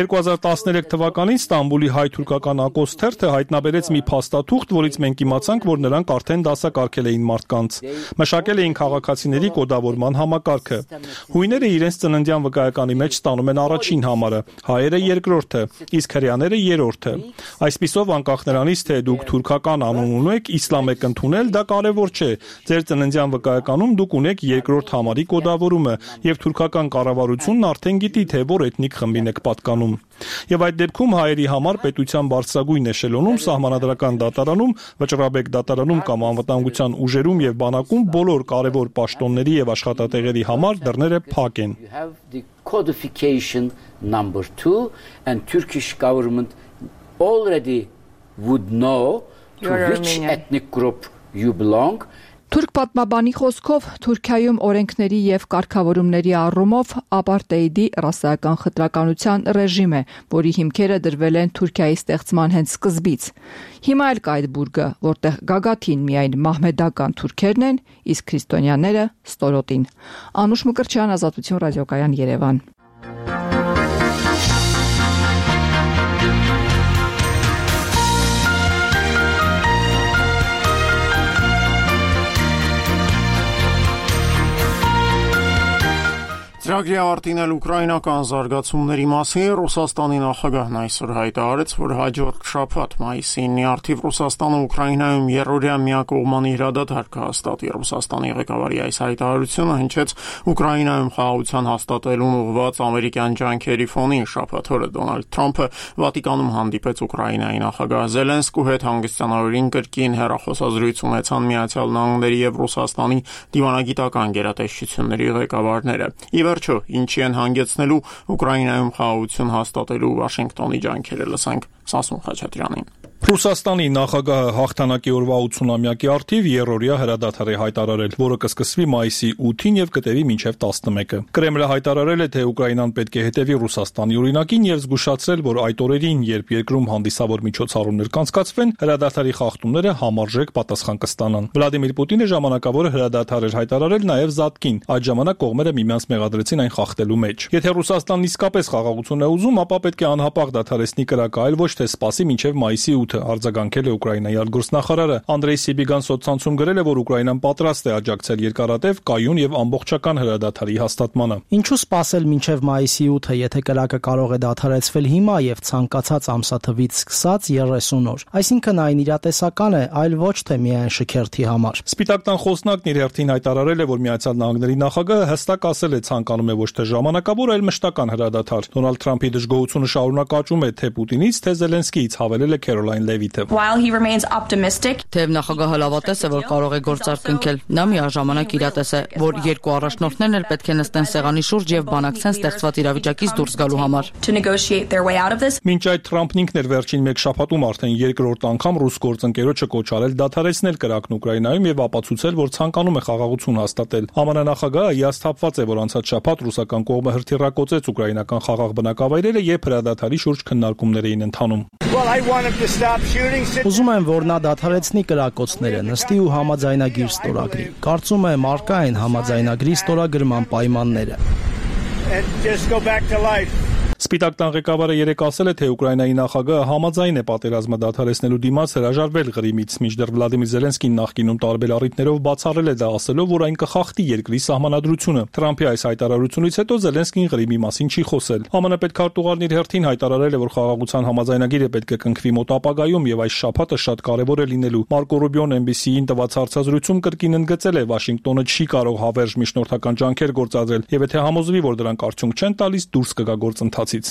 2013 թվականին Ստամբուլի հայ-թուրքական Ակոս թերթը հայտնաբերեց մի փաստաթուղթ, որից մենք իմացանք, որ նրանք արդեն դասակարգել էին մարդկանց։ Մշակել էին քաղաքացիների կոդավորման համակարգը։ Հույները իրենց ծննդյան վկայականի մեջ ստանում են առաջին համարը, հայերը երկրորդը, իսկ հրեաները երրորդը։ Այսպիսով, անկախ նրանից, թե դուք թուրքական անուն ունեք, իսլամ եք ընդունել, դա կարևոր չէ։ Ձեր ծննդյան վկայականում դուք ունեք երկրորդ համարի կոդավորումը, եւ թուրքական կառավարությունն արդեն գիտի, թե որ էթնիկ խմբին եք պատկանում։ Եվ այդ դեպքում հայերի համար պետության բարձրագույն էշելոնում, սահմանադրական դատարանում, վճռաբեկ դատարանում կամ անվտանգության ուժերում եւ բանակում բոլոր կարևոր պաշտոնների եւ աշխատատեղերի համար դռները փակ են։ You have the codification number 2 and Turkish government already would know to which ethnic group you belong. Թուրք պատմաբանի խոսքով Թուրքիայում օրենքների եւ կարգավորումների առումով ապարտեիդի ռասայական խտրականության ռեժիմ է, որի հիմքերը դրվել են Թուրքիայի ստեղծման հենց սկզբից։ Հիմա էլ կա այդ բուրգը, որտեղ գագաթին միայն մահմեդական թուրքերն են, իսկ քրիստոնյաները ստորոտին։ Անուշ Մկրտչյան, Ազատություն ռադիոկայան, Երևան։ Ծրագրի ավարտին էլ ուկրաինական զարգացումների մասին Ռուսաստանի նախագահն այսօր հայտարարեց, որ հաջորդ շաբաթ մայիսի 9-ի առթիվ Ռուսաստանը Ուկրաինայում երրորդյա միակողմանի հրադադար կհաստատի։ Ռուսաստանի ղեկավարի այս հայտարարությունը հնչեց Ուկրաինայում խաղաղության հաստատելուն ուղղված ամերիկյան ջանքերի ֆոնին։ Շաբաթ օրը Դոնալդ Թրամփը Վատիկանում հանդիպեց Ուկրաինայի նախագահ Զելենսկու հետ, հանգստյանալին կրկին հեռախոսազրույց ունեցան Միացյալ Նահանգների եւ Ռուսաստանի դիվանագիտական գերատեսչությունների ղեկավարները։ Վերջո, ինչի են հանգեցնելու Ուկրաինայում խաղաղություն հաստատելու Վաշինգտոնի ջանքերը, լսենք Սասուն Խաչատրյանին։ Ռուսաստանի նախագահը հաղթանակի օրվա 80-ամյակի առթիվ երրորդյա հրադադար է հայտարարել, որը կսկսվի մայիսի 8-ին եւ կտևի մինչեւ 11-ը։ Կրեմլը հայտարարել է, թե Ուկրաինան պետք է հետևի Ռուսաստանի օրինակին եւ զգուշացրել, որ այդ օրերին, երբ երկրում հանդիսավոր միջոցառումներ կանցկացվեն, հրադադարի խախտումները համարժեք պատասխան կստանան։ Վլադիմիր Պուտինը ժամանակավոր հրադադար էր հայտարարել նաեւ Զատկին։ Այդ ժամանակ կողմերը միմյանց մեղադրեցին այն խախտելու մեջ։ Եթե Ռուսաստանն իսկապես խաղաղություն է ուզում, ապա պետք է անհապաղ դադարեցնի կրակը, այլ ոչ թե սպասի մինչեւ մայիսի 8-ը, արձագանքել է Ուկրաինայի արտգործնախարարը։ Անդրեյ Սիբիգան սոցցանցում գրել է, որ Ուկրաինան պատրաստ է աջակցել երկարատև, կայուն եւ ամբողջական հրադադարի հաստատմանը։ Ինչու սպասել մինչեւ մայիսի 8-ը, եթե կրակը կարող է դադարեցվել հիմա եւ ցանկացած ամսաթվից սկսած 30 օր։ Այսինքն այն իրատեսական է, այլ ոչ թե միայն շքերթի համար։ Սպիտակ տան խոսնակն իր հերթին հայտարարել է, որ Միացյալ Նահանգների նախագահը հստակ ասել է ցանկանում է ոչ թե ժամանակավոր, այլ մշտական հրադադար։ Դոնալդ Թրամփի դժգոհությունը շարունակ աճում է թե Պուտինից, թե Զելենսկիից, հավելել է Քերոլայն Լևիթը։ Թեև նախագահը լավատես է, որ կարող է գործարք կնքել, նա միաժամանակ իրատես է, որ երկու առաջնորդներն էլ պետք է նստեն սեղանի շուրջ եւ բանակցեն ստեղծված իրավիճակից դուրս գալու համար։ Մինչ այդ Թրամփն ինքն էր վերջին մեկ շաբաթում արդեն երկրորդ անգամ ռուս գործընկերոջը կոչարել դադարեցնել կրակն Ուկրաինայում եւ ապացուցել, որ ցանկանում է խաղաղություն հաստատել։ ԱՄՆ նախագահը հիասթափված է, որ անցած շաբաթ ռուսական կողմը հրթիռակոծեց ուկրաինական խաղաղ բնակավայրերը եւ հրադադարի շուրջ քննարկումներ էին ընթանում։ Ուզում եմ, որ նա դադարեցնի կրակոցները, նստի ու համաձայնագիր ստորագրի։ Կարծում եմ առկա են համաձայնագրի ստորագրման պայմանները։ Սպիտակ տան ղեկավարը երեկ ասել է, թե Ուկրաինայի նախագահը համաձայն է պատերազմը դադարեցնելու դիմաց հրաժարվել Ղրիմից, մինչդեռ Վլադիմիր Զելենսկին նախկինում տարբեր առիթներով բացառել է դա, ասելով, որ այն կխախտի երկրի սահմանադրությունը։ Թրամփի այս հայտարարությունից հետո Զելենսկին Ղրիմի մասին չի խոսել։ ԱՄՆ պետքարտուղարն իր հերթին հայտարարել է, որ խաղաղության համաձայնագիրը պետք է կնքվի մոտ ապագայում եւ այս շաբաթը շատ կարեւոր է լինելու։ Մարկո Ռուբիոն NBC-ին տված հարցազրույցում կրկին ընդգծել է, Վաշինգտոնը չի կարող հավերժ միջնորդական ջանքեր գործադրել եւ եթե համոզվի, որ դրանք արդյունք չեն տալիս, դուրս կգա գործընթացից։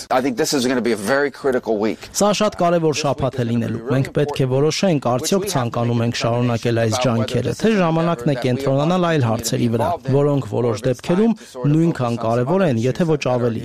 Սա շատ կարևոր շաբաթ է լինելու։ Մենք պետք է որոշենք, արդյոք ցանկանում ենք շարունակել այս ջանքերը, թե ժամանակն է կենտրոնանալ այլ հարցերի վրա, որոնք որոշ դեպքերում նույնքան կարևոր են, եթե ոչ ավելի։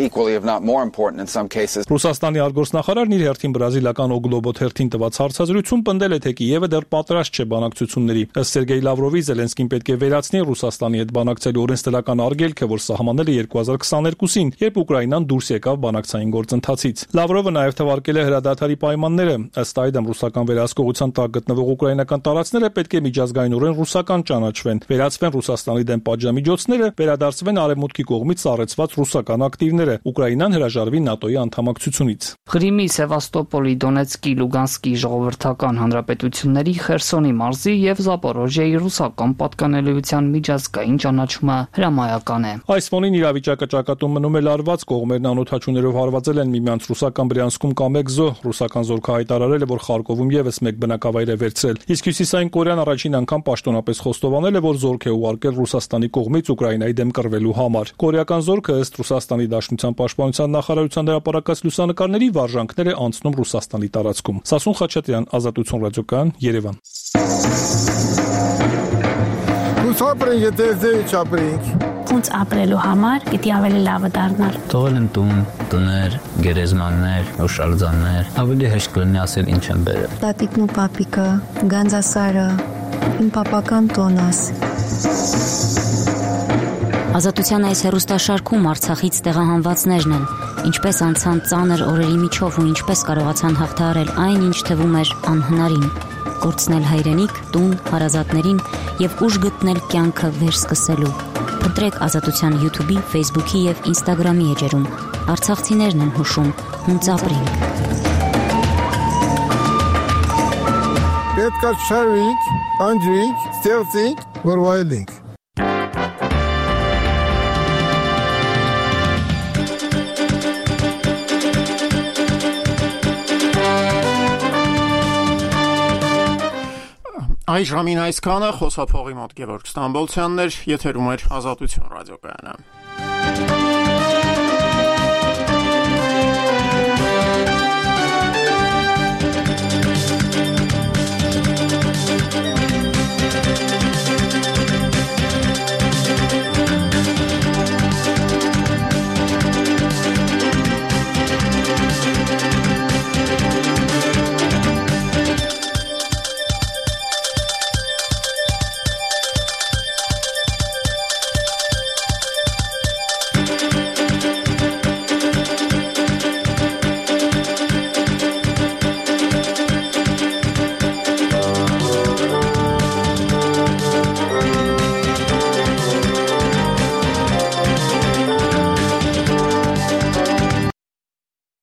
Ռուսաստանի արտգործնախարարն իր հերթին բրազիլական O Globo թերթին տված հարցազրույցում պնդել է, թե Կիևը դեռ պատրաստ չէ բանակցությունների։ Ըստ Սերգեյ Լավրովի, Զելենսկին պետք է վերացնի Ռուսաստանի հետ բանակցելու օրենսդրական արգելքը, որ սահմանել է 2022-ին, երբ Ուկրաինան դուրս եկավ բանակցային գործընթացից։ Լավրովը նաև թվարկել է հրադադարի պայմանները։ Ըստ այդմ ռուսական վերահսկողության տակ գտնվող ուկրաինական տարածքները պետք է միջազգայինորեն ռուսական ճանաչվեն, վերացվեն Ռուսաստանի դեմ պատժամիջոցները, վերադարձվեն արևմուտքի կողմից սառեցված ռուսական ակտիվները, Ուկրաինան հրաժարվի ՆԱՏՕ-ի անդամակցությունից։ Ղրիմի, Սևաստոպոլի, Դոնեցկի, Լուգանսկի ժողովրդական հանրապետությունների, Խերսոնի մարզի եւ Զապորոժիայի ռուսական պատկանելիության միջազգային ճանաչումը հրամայական է։ Այս ֆոնին իրավիճակը ճակատում մնում է լարված, կողմերն անօթաչուներով հարվածել են միմյանց ռուսական Բրյանսկում կա մեկ զոհ, ռուսական զորքը հայտարարել է, որ Խարկովում եւս մեկ բնակավայր է վերցրել։ Իսկ Հյուսիսային Կորեան առաջին անգամ պաշտոնապես խոստովանել է, որ զորք է ուղարկել Ռուսաստանի կողմից Ուկրաինայի դեմ կռվելու համար։ Կորեական զորքը ըստ Ռուսաստանի Դաշնության պաշտպանության նախարարության հրապարակած լուսանկարների վարժանքներ է անցնում Ռուսաստանի տարածքում։ Սասուն Խաչատրյան, Ազատություն ռադիոկայան, Երևան։ Ոնց ապրելու համար պիտի ավելի լավը դառնալ։ Թողել եմ տուն, տներ, գերեզմաններ, օշալձաններ, ավելի հեշտ կլինի ասել ինչ եմ բերել։ Տատիկն ու պապիկը, գանձասարը, Իմ պապական տոնաս։ Ազատության այս հեռուստաշարքում Արցախից տեղահանվածներն են, ինչպես անցան ծանր օրերի միջով ու ինչպես կարողացան հաղթահարել այն, ինչ թվում էր անհնարին, կորցնել հայրենիք, տուն, հարազատներին եւ ուժ գտնել կյանքը վերսկսելու։ Փնտրեք Ազատության YouTube-ի, Facebook-ի եւ Instagram-ի էջերում։ Արցախցիներն են հուշում, հունց ապրենք։ Պետք է շարվենք, անջրենք, ստեղծենք, որ վայելենք։ Այս ժամին այսքանը խոսափողի մոտ Գևորգ Ստամբոլցյանն էր, եթերում էր Ազատություն ռադիոկայանը։